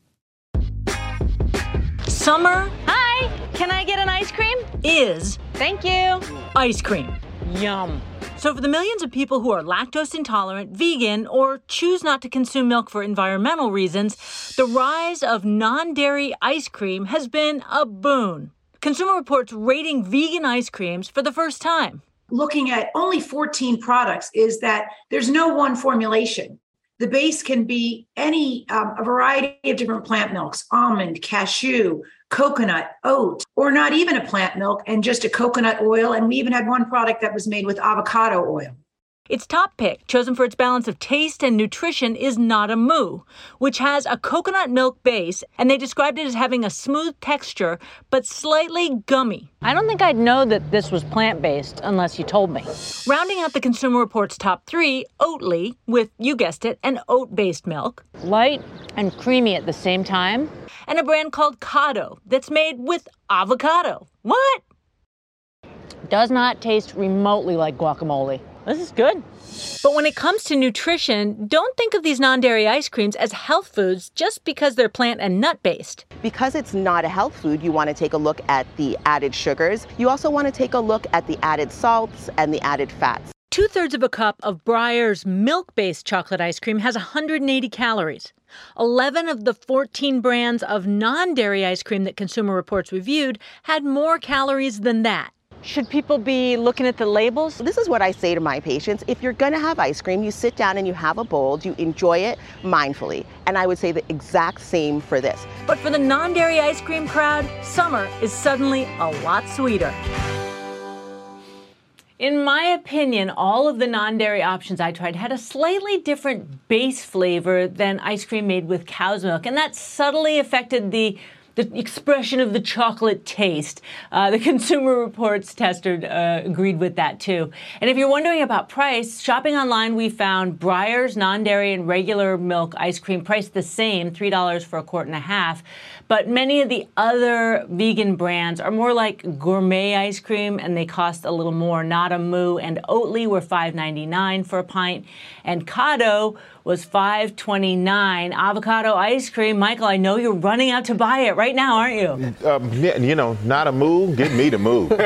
Summer. Hi, can I get an ice cream? Is. Thank you. Ice cream. Yum. So for the millions of people who are lactose intolerant, vegan, or choose not to consume milk for environmental reasons, the rise of non-dairy ice cream has been a boon. Consumer Reports rating vegan ice creams for the first time. Looking at only 14 products is that there's no one formulation. The base can be a variety of different plant milks, almond, cashew, coconut, oat, or not even a plant milk and just a coconut oil. And we even had one product that was made with avocado oil. Its top pick, chosen for its balance of taste and nutrition, is Not a Moo, which has a coconut milk base, and they described it as having a smooth texture, but slightly gummy. I don't think I'd know that this was plant-based unless you told me. Rounding out the Consumer Reports top 3, Oatly, with, you guessed it, an oat-based milk. Light and creamy at the same time. And a brand called Cado that's made with avocado. What? Does not taste remotely like guacamole. This is good. But when it comes to nutrition, don't think of these non-dairy ice creams as health foods just because they're plant and nut-based. Because it's not a health food, you want to take a look at the added sugars. You also want to take a look at the added salts and the added fats. 2/3 of a cup of Breyer's milk-based chocolate ice cream has 180 calories. 11 of the 14 brands of non-dairy ice cream that Consumer Reports reviewed had more calories than that. Should people be looking at the labels? This is what I say to my patients. If you're going to have ice cream, you sit down and you have a bowl, you enjoy it mindfully. And I would say the exact same for this. But for the non-dairy ice cream crowd, summer is suddenly a lot sweeter. In my opinion, all of the non-dairy options I tried had a slightly different base flavor than ice cream made with cow's milk, and that subtly affected the expression of the chocolate taste. The Consumer Reports tester agreed with that too. And if you're wondering about price, shopping online, we found Breyer's non-dairy and regular milk ice cream priced the same, $3 for a quart and a half. But many of the other vegan brands are more like gourmet ice cream, and they cost a little more. Not a Moo and Oatly were $5.99 for a pint, and Cado was $5.29. Avocado ice cream, Michael, I know you're running out to buy it right now, aren't you? Yeah, you know, Not a Moo, get me to Moo. Or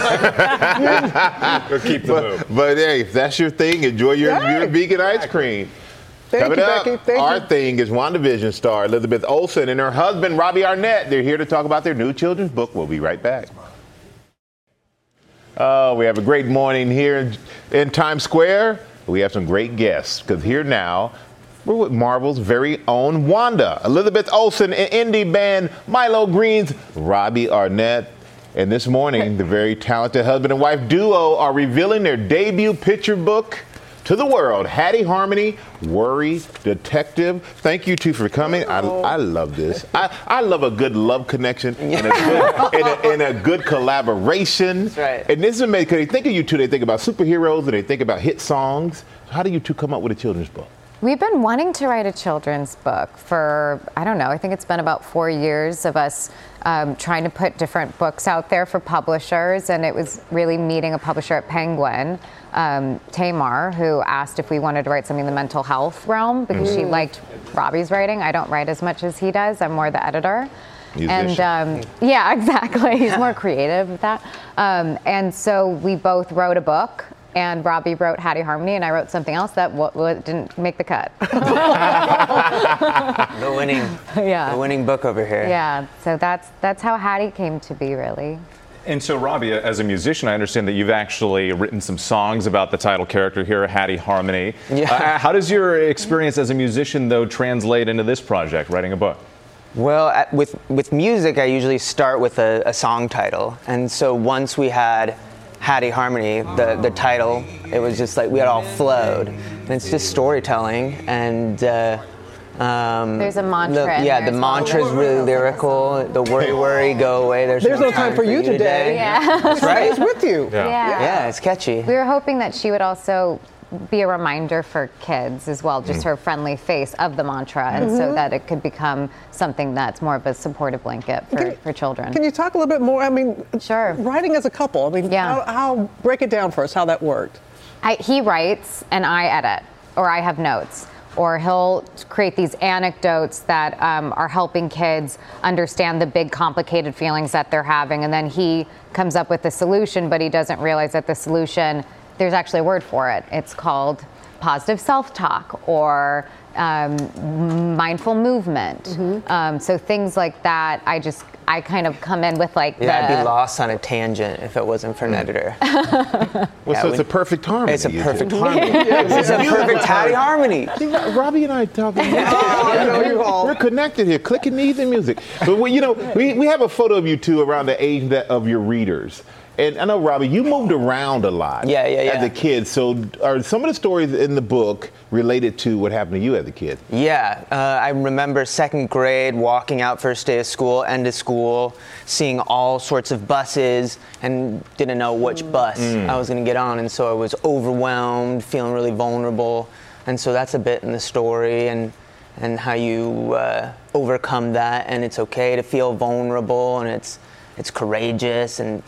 keep the Moo. But hey, if that's your thing, enjoy your vegan ice cream. Coming up, our thing is WandaVision star Elizabeth Olsen and her husband Robbie Arnett. They're here to talk about their new children's book. We'll be right back. We have a great morning here in Times Square. We have some great guests, because here now, we're with Marvel's very own Wanda, Elizabeth Olsen, and indie band Milo Green's Robbie Arnett. And this morning, the very talented husband and wife duo are revealing their debut picture book to the world. Hattie Harmony, Worry Detective. Thank you two for coming. I love this. I love a good love connection and a good collaboration. That's right. And this is amazing, because they think of you two, they think about superheroes and they think about hit songs. How do you two come up with a children's book? We've been wanting to write a children's book for, I don't know, I think it's been about 4 years of us trying to put different books out there for publishers, and it was really meeting a publisher at Penguin, Tamar, who asked if we wanted to write something in the mental health realm because she liked Robbie's writing. I don't write as much as he does. I'm more the editor. Musician. And yeah, exactly. He's more creative with that. And so we both wrote a book. And Robbie wrote Hattie Harmony, and I wrote something else that didn't make the cut. The winning book over here. Yeah, so that's how Hattie came to be, really. And so, Robbie, as a musician, I understand that you've actually written some songs about the title character here, Hattie Harmony. Yeah. How does your experience as a musician, though, translate into this project, writing a book? Well, with music, I usually start with a song title. And so once we had Hattie Harmony, the title, it was just like we had all flowed. And it's just storytelling, and There's a mantra. The mantra is really lyrical. The worry, go away. There's no time for you today. Yeah. That's right. It's with you. Yeah, it's catchy. We were hoping that she would also be a reminder for kids as well, just her friendly face of the mantra, and so that it could become something that's more of a supportive blanket for children. Can you talk a little bit more? I mean, sure. Writing as a couple, I mean, how break it down for us, how that worked. He writes and I edit, or I have notes. Or he'll create these anecdotes that are helping kids understand the big, complicated feelings that they're having. And then he comes up with a solution, but he doesn't realize that the solution, there's actually a word for it. It's called positive self-talk or mindful movement. So things like that, I kind of come in with like I'd be lost on a tangent if it wasn't for an editor. So it's a perfect harmony. It's a perfect harmony. It's a perfect Hattie harmony. Robbie and I talking. We're connected here, clicking needs and music. But we have a photo of you two around the age of your readers. And I know, Robbie, you moved around a lot as a kid. So are some of the stories in the book related to what happened to you as a kid? Yeah. I remember second grade, walking out first day of school, end of school, seeing all sorts of buses and didn't know which bus I was going to get on. And so I was overwhelmed, feeling really vulnerable. And so that's a bit in the story and how you overcome that. And it's okay to feel vulnerable, and it's courageous, and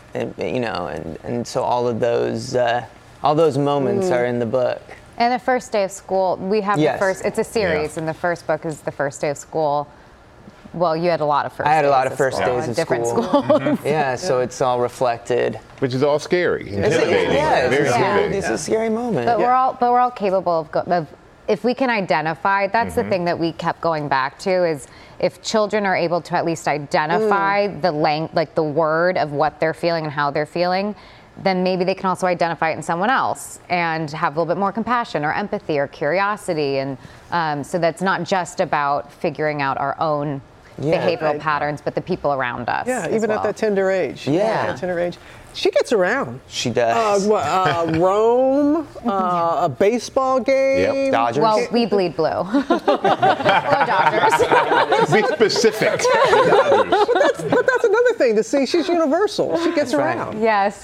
so all those moments are in the book. And the first day of school, we have the first. It's a series, and the first book is the first day of school. Well, you had a lot of first. I had days a lot of of first school days in of different school. schools. Yeah, so it's all reflected. Which is all scary, intimidating. It's a scary moment. But we're all capable of if we can identify. That's the thing that we kept going back to is. If children are able to at least identify the word of what they're feeling and how they're feeling, then maybe they can also identify it in someone else and have a little bit more compassion or empathy or curiosity. And so that's not just about figuring out our own behavioral patterns, but the people around us. Yeah, even at that tender age. Yeah. Tender age. She gets around. She does. Rome, a baseball game. Yep. Dodgers. Well, we bleed blue. Go Dodgers. Be specific. But that's another thing to see. She's universal. She gets around. Right. Yes,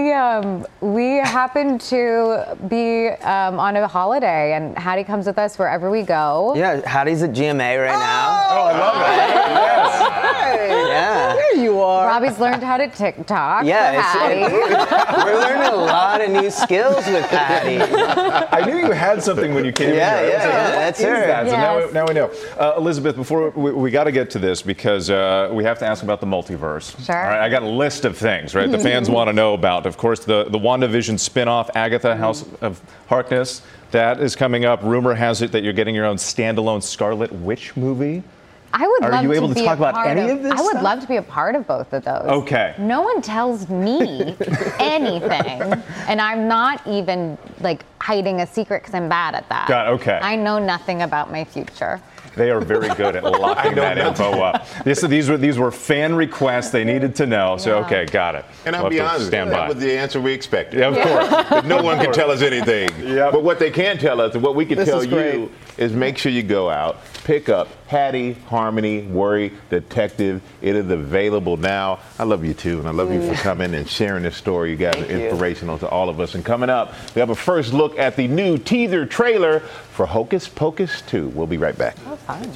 we happen to be on a holiday, and Hattie comes with us wherever we go. Yeah, Hattie's at GMA right now. Oh, I love it. Hey, yeah. There you are. Robbie's learned how to TikTok. Yeah, we're learning a lot of new skills with Hattie. I knew you had something when you came in here. That's her. That? So now we know. Elizabeth, before we got to get to this because we have to ask about the multiverse. Sure. All right, I got a list of things, right, the fans want to know about. Of course, the WandaVision spinoff, Agatha, House of Harkness, that is coming up. Rumor has it that you're getting your own standalone Scarlet Witch movie. I would Are love you able to to be talk a about part any of this I would stuff? love to be a part of both of those. Okay. No one tells me anything, and I'm not even hiding a secret because I'm bad at that. Got it, okay. I know nothing about my future. They are very good at locking that info up. These were fan requests they needed to know. So, okay, got it. And I'll We'll be have to honest, stand that by. was the answer we expected. Yeah, of course. But no one can tell us anything. Yep. But what they can tell us, and what we can This tell is great. you, is make sure you go out, pick up Hattie, Harmony, Worry, Detective. It is available now. I love you too, and I love you for coming and sharing this story. You guys are inspirational to all of us. And coming up, we have a first look at the new teaser trailer for Hocus Pocus 2. We'll be right back. Oh, fun.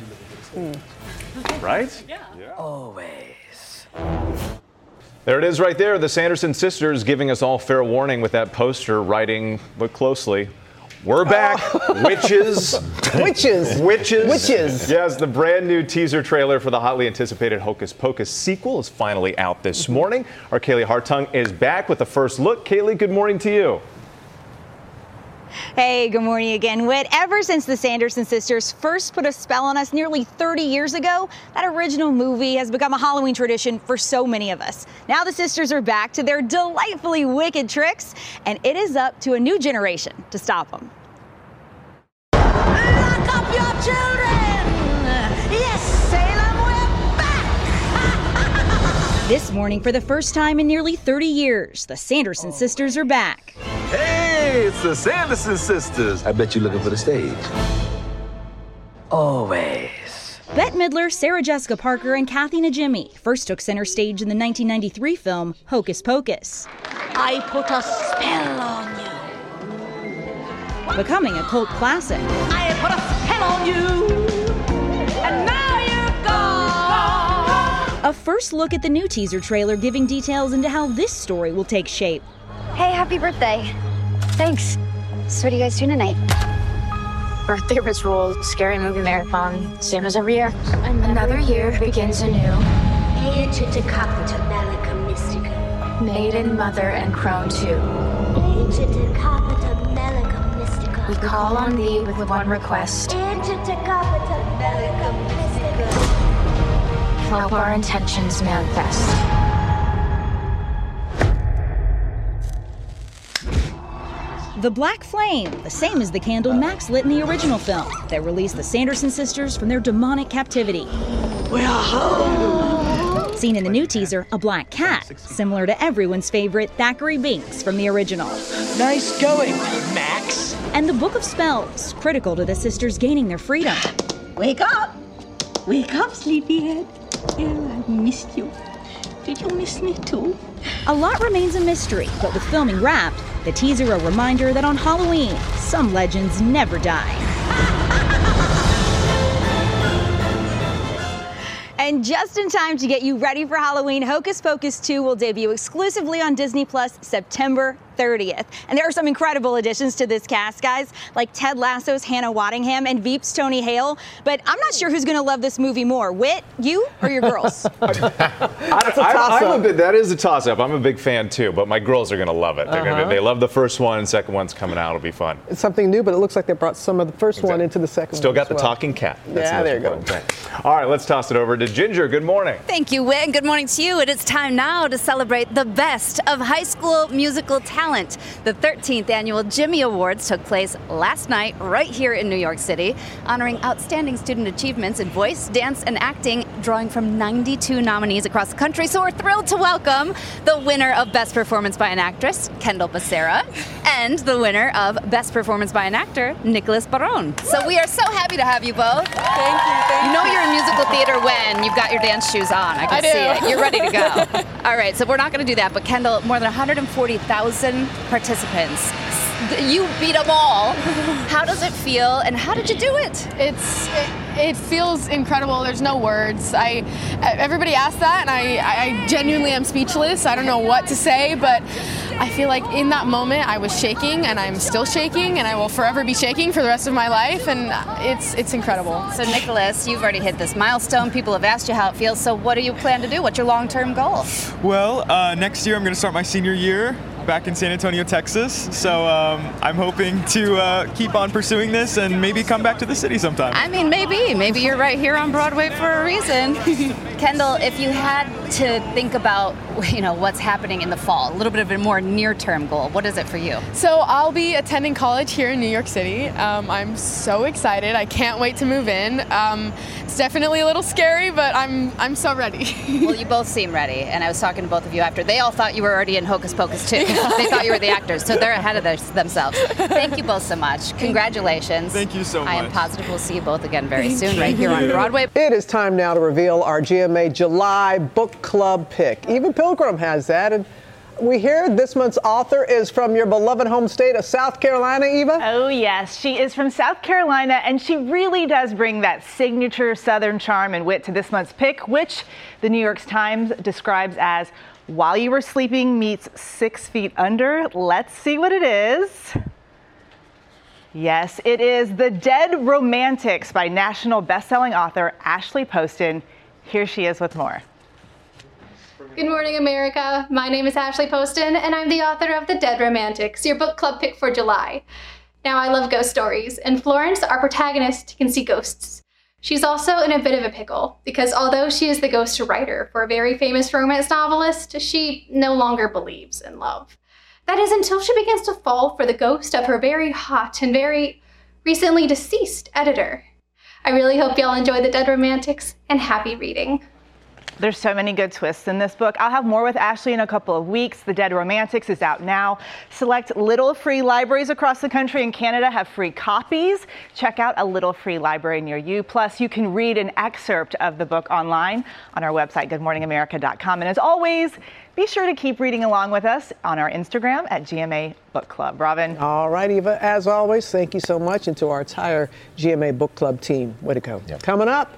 Right? Yeah. Always. There it is right there. The Sanderson sisters giving us all fair warning with that poster writing, look closely. We're back. Witches. Witches. Witches. Yes, the brand new teaser trailer for the hotly anticipated Hocus Pocus sequel is finally out this morning. Our Kaylee Hartung is back with the first look. Kaylee, good morning to you. Hey, good morning again, Whit. Ever since the Sanderson sisters first put a spell on us nearly 30 years ago, that original movie has become a Halloween tradition for so many of us. Now the sisters are back to their delightfully wicked tricks, and it is up to a new generation to stop them. Lock up your children! Yes, Salem, we're back! This morning, for the first time in nearly 30 years, the Sanderson sisters are back. Hey, it's the Sanderson sisters. I bet you're looking for the stage. Always. Bette Midler, Sarah Jessica Parker, and Kathy Najimy first took center stage in the 1993 film Hocus Pocus. I put a spell on you. Becoming a cult classic. I put a spell on you. And now you're gone. A first look at the new teaser trailer giving details into how this story will take shape. Hey, happy birthday. Thanks. So what are you guys doing tonight? Birthday ritual, scary movie marathon, same as every year. Another year begins anew. Maiden, mother, and crone too. We call on thee with one request. Help our intentions manifest. The Black Flame, the same as the candle Max lit in the original film, that released the Sanderson sisters from their demonic captivity. We're home. Seen in the new teaser, a black cat, similar to everyone's favorite Thackeray Binks from the original. Nice going, Max. And the Book of Spells, critical to the sisters gaining their freedom. Wake up. Wake up, sleepyhead. Yeah, I missed you. Did you miss me too? A lot remains a mystery, but with filming wrapped, the teaser a reminder that on Halloween, some legends never die. And just in time to get you ready for Halloween, Hocus Pocus 2 will debut exclusively on Disney Plus September 30th. And there are some incredible additions to this cast, guys, like Ted Lasso's Hannah Waddingham and Veep's Tony Hale. But I'm not sure who's going to love this movie more, Whit, you, or your girls? That is a toss-up. I'm a big fan, too, but my girls are going to love it. They love the first one, second one's coming out. It'll be fun. It's something new, but it looks like they brought some of the first one into the second Still one. got the talking cat. That's Yeah, there you go. important thing. All right, let's toss it over to Ginger. Good morning. Thank you, Whit, and good morning to you. It is time now to celebrate the best of high school musical talent. The 13th annual Jimmy Awards took place last night right here in New York City, honoring outstanding student achievements in voice, dance, and acting, drawing from 92 nominees across the country. So we're thrilled to welcome the winner of Best Performance by an Actress, Kendall Becerra, and the winner of Best Performance by an Actor, Nicholas Barone. So we are so happy to have you both. Thank you. You know you're in musical theater when you've got your dance shoes on. I can see it. You're ready to go. All right, so we're not going to do that, but Kendall, more than 140,000 participants. You beat them all. How does it feel, and how did you do it? It feels incredible. There's no words. Everybody asks that, and I genuinely am speechless. I don't know what to say, but I feel like in that moment I was shaking, and I'm still shaking, and I will forever be shaking for the rest of my life, and it's incredible. So Nicholas, you've already hit this milestone. People have asked you how it feels. So what do you plan to do? What's your long-term goal? Well, next year I'm going to start my senior year back in San Antonio, Texas. So I'm hoping to keep on pursuing this and maybe come back to the city sometime. I mean, maybe you're right here on Broadway for a reason. Kendall, if you had to think about, what's happening in the fall, a little bit of a more near-term goal, what is it for you? So I'll be attending college here in New York City. I'm so excited. I can't wait to move in. It's definitely a little scary, but I'm so ready. Well, you both seem ready, and I was talking to both of you after. They all thought you were already in Hocus Pocus too. They thought you were the actors, so they're ahead of themselves. Thank you both so much. Congratulations. Thank you so much. I am positive we'll see you both again very soon right here on Broadway. It is time now to reveal our GMA July book club pick. Eva Pilgrim has that, and we hear this month's author is from your beloved home state of South Carolina, Eva? Oh, yes. She is from South Carolina, and she really does bring that signature Southern charm and wit to this month's pick, which the New York Times describes as While You Were Sleeping meets 6 Feet Under. Let's see what it is. Yes, it is The Dead Romantics by national best-selling author Ashley Poston. Here she is with more. Good morning, America. My name is Ashley Poston, and I'm the author of The Dead Romantics, your book club pick for July. Now, I love ghost stories, and Florence, our protagonist, can see ghosts. She's also in a bit of a pickle, because although she is the ghost writer for a very famous romance novelist, she no longer believes in love. That is until she begins to fall for the ghost of her very hot and very recently deceased editor. I really hope y'all enjoy The Dead Romantics, and happy reading. There's so many good twists in this book. I'll have more with Ashley in a couple of weeks. The Dead Romantics is out now. Select Little free libraries across the country and Canada have free copies. Check out a Little free library near you. Plus, you can read an excerpt of the book online on our website, goodmorningamerica.com. And as always, be sure to keep reading along with us on our Instagram at GMA Book Club. Robin. All right, Eva, as always, thank you so much, and to our entire GMA Book Club team. Way to go. Yep. Coming up,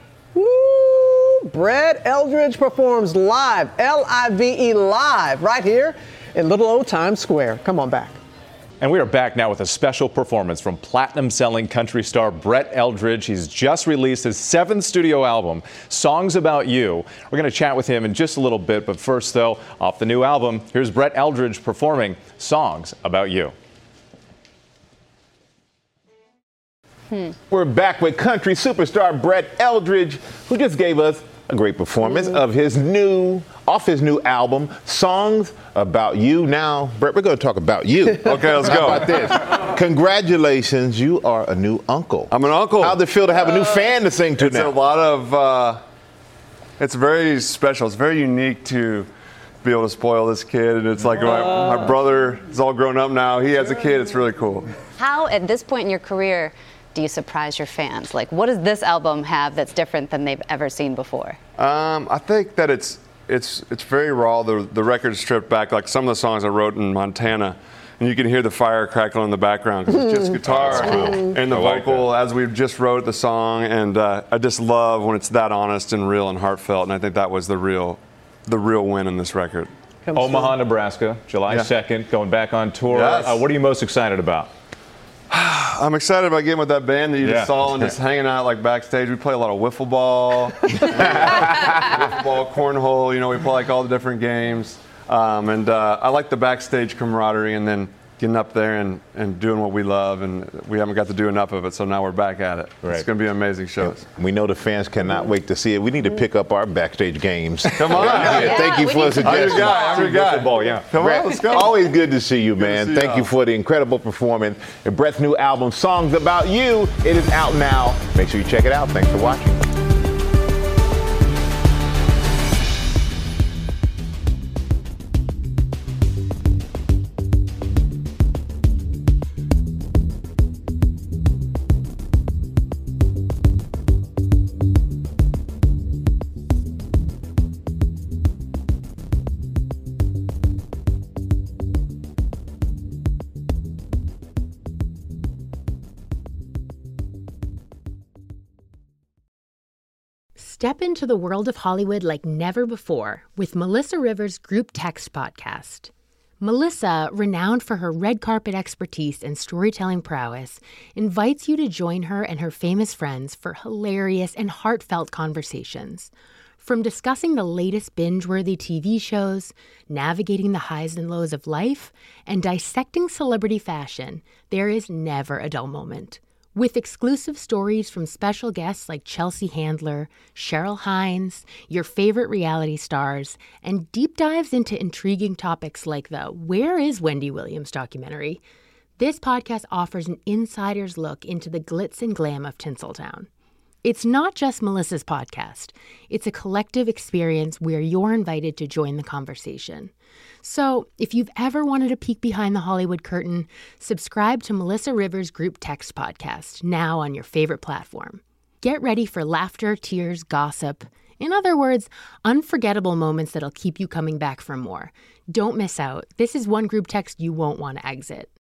Brett Eldredge performs live, L-I-V-E live, right here in little old Times Square. Come on back. And we are back now with a special performance from platinum-selling country star Brett Eldredge. He's just released his 7th studio album, Songs About You. We're going to chat with him in just a little bit, but first, though, off the new album, here's Brett Eldredge performing Songs About You. We're back with country superstar Brett Eldredge, who just gave us a great performance of his new album, Songs About You. Now, Brett, we're going to talk about you. Okay, let's go. How about this? Congratulations, you are a new uncle. I'm an uncle. How'd it feel to have a new fan to sing to it's now? It's a lot of, it's very special. It's very unique to be able to spoil this kid. And it's like my brother is all grown up now. He has a kid. It's really cool. How, at this point in your career, do you surprise your fans? Like, what does this album have that's different than they've ever seen before? I think that it's very raw. The record's stripped back. Like some of the songs I wrote in Montana, and you can hear the fire crackling in the background because it's just guitar and the vocal as we just wrote the song. And I just love when it's that honest and real and heartfelt. And I think that was the real win in this record. Omaha, Nebraska, July 2nd, going back on tour. Yes. What are you most excited about? I'm excited about getting with that band that you just saw and just hanging out like backstage. We play a lot of wiffle ball, cornhole. You know, we play like all the different games. And I like the backstage camaraderie and then getting up there and doing what we love. And we haven't got to do enough of it, so now we're back at it. Right. It's going to be an amazing show. We know the fans cannot wait to see it. We need to pick up our backstage games. Come on. Thank you for the suggestion. I'm your guy. Football, Come on, let's go. Always good to see you, man. Thank you for the incredible performance. And Brett's new album, Songs About You, it is out now. Make sure you check it out. Thanks for watching. Step into the world of Hollywood like never before with Melissa Rivers' Group Text podcast. Melissa, renowned for her red carpet expertise and storytelling prowess, invites you to join her and her famous friends for hilarious and heartfelt conversations. From discussing the latest binge-worthy TV shows, navigating the highs and lows of life, and dissecting celebrity fashion, there is never a dull moment. With exclusive stories from special guests like Chelsea Handler, Cheryl Hines, your favorite reality stars, and deep dives into intriguing topics like the Where is Wendy Williams documentary, this podcast offers an insider's look into the glitz and glam of Tinseltown. It's not just Melissa's podcast. It's a collective experience where you're invited to join the conversation. So, if you've ever wanted a peek behind the Hollywood curtain, subscribe to Melissa Rivers' Group Text podcast, now on your favorite platform. Get ready for laughter, tears, gossip. In other words, unforgettable moments that'll keep you coming back for more. Don't miss out. This is one group text you won't want to exit.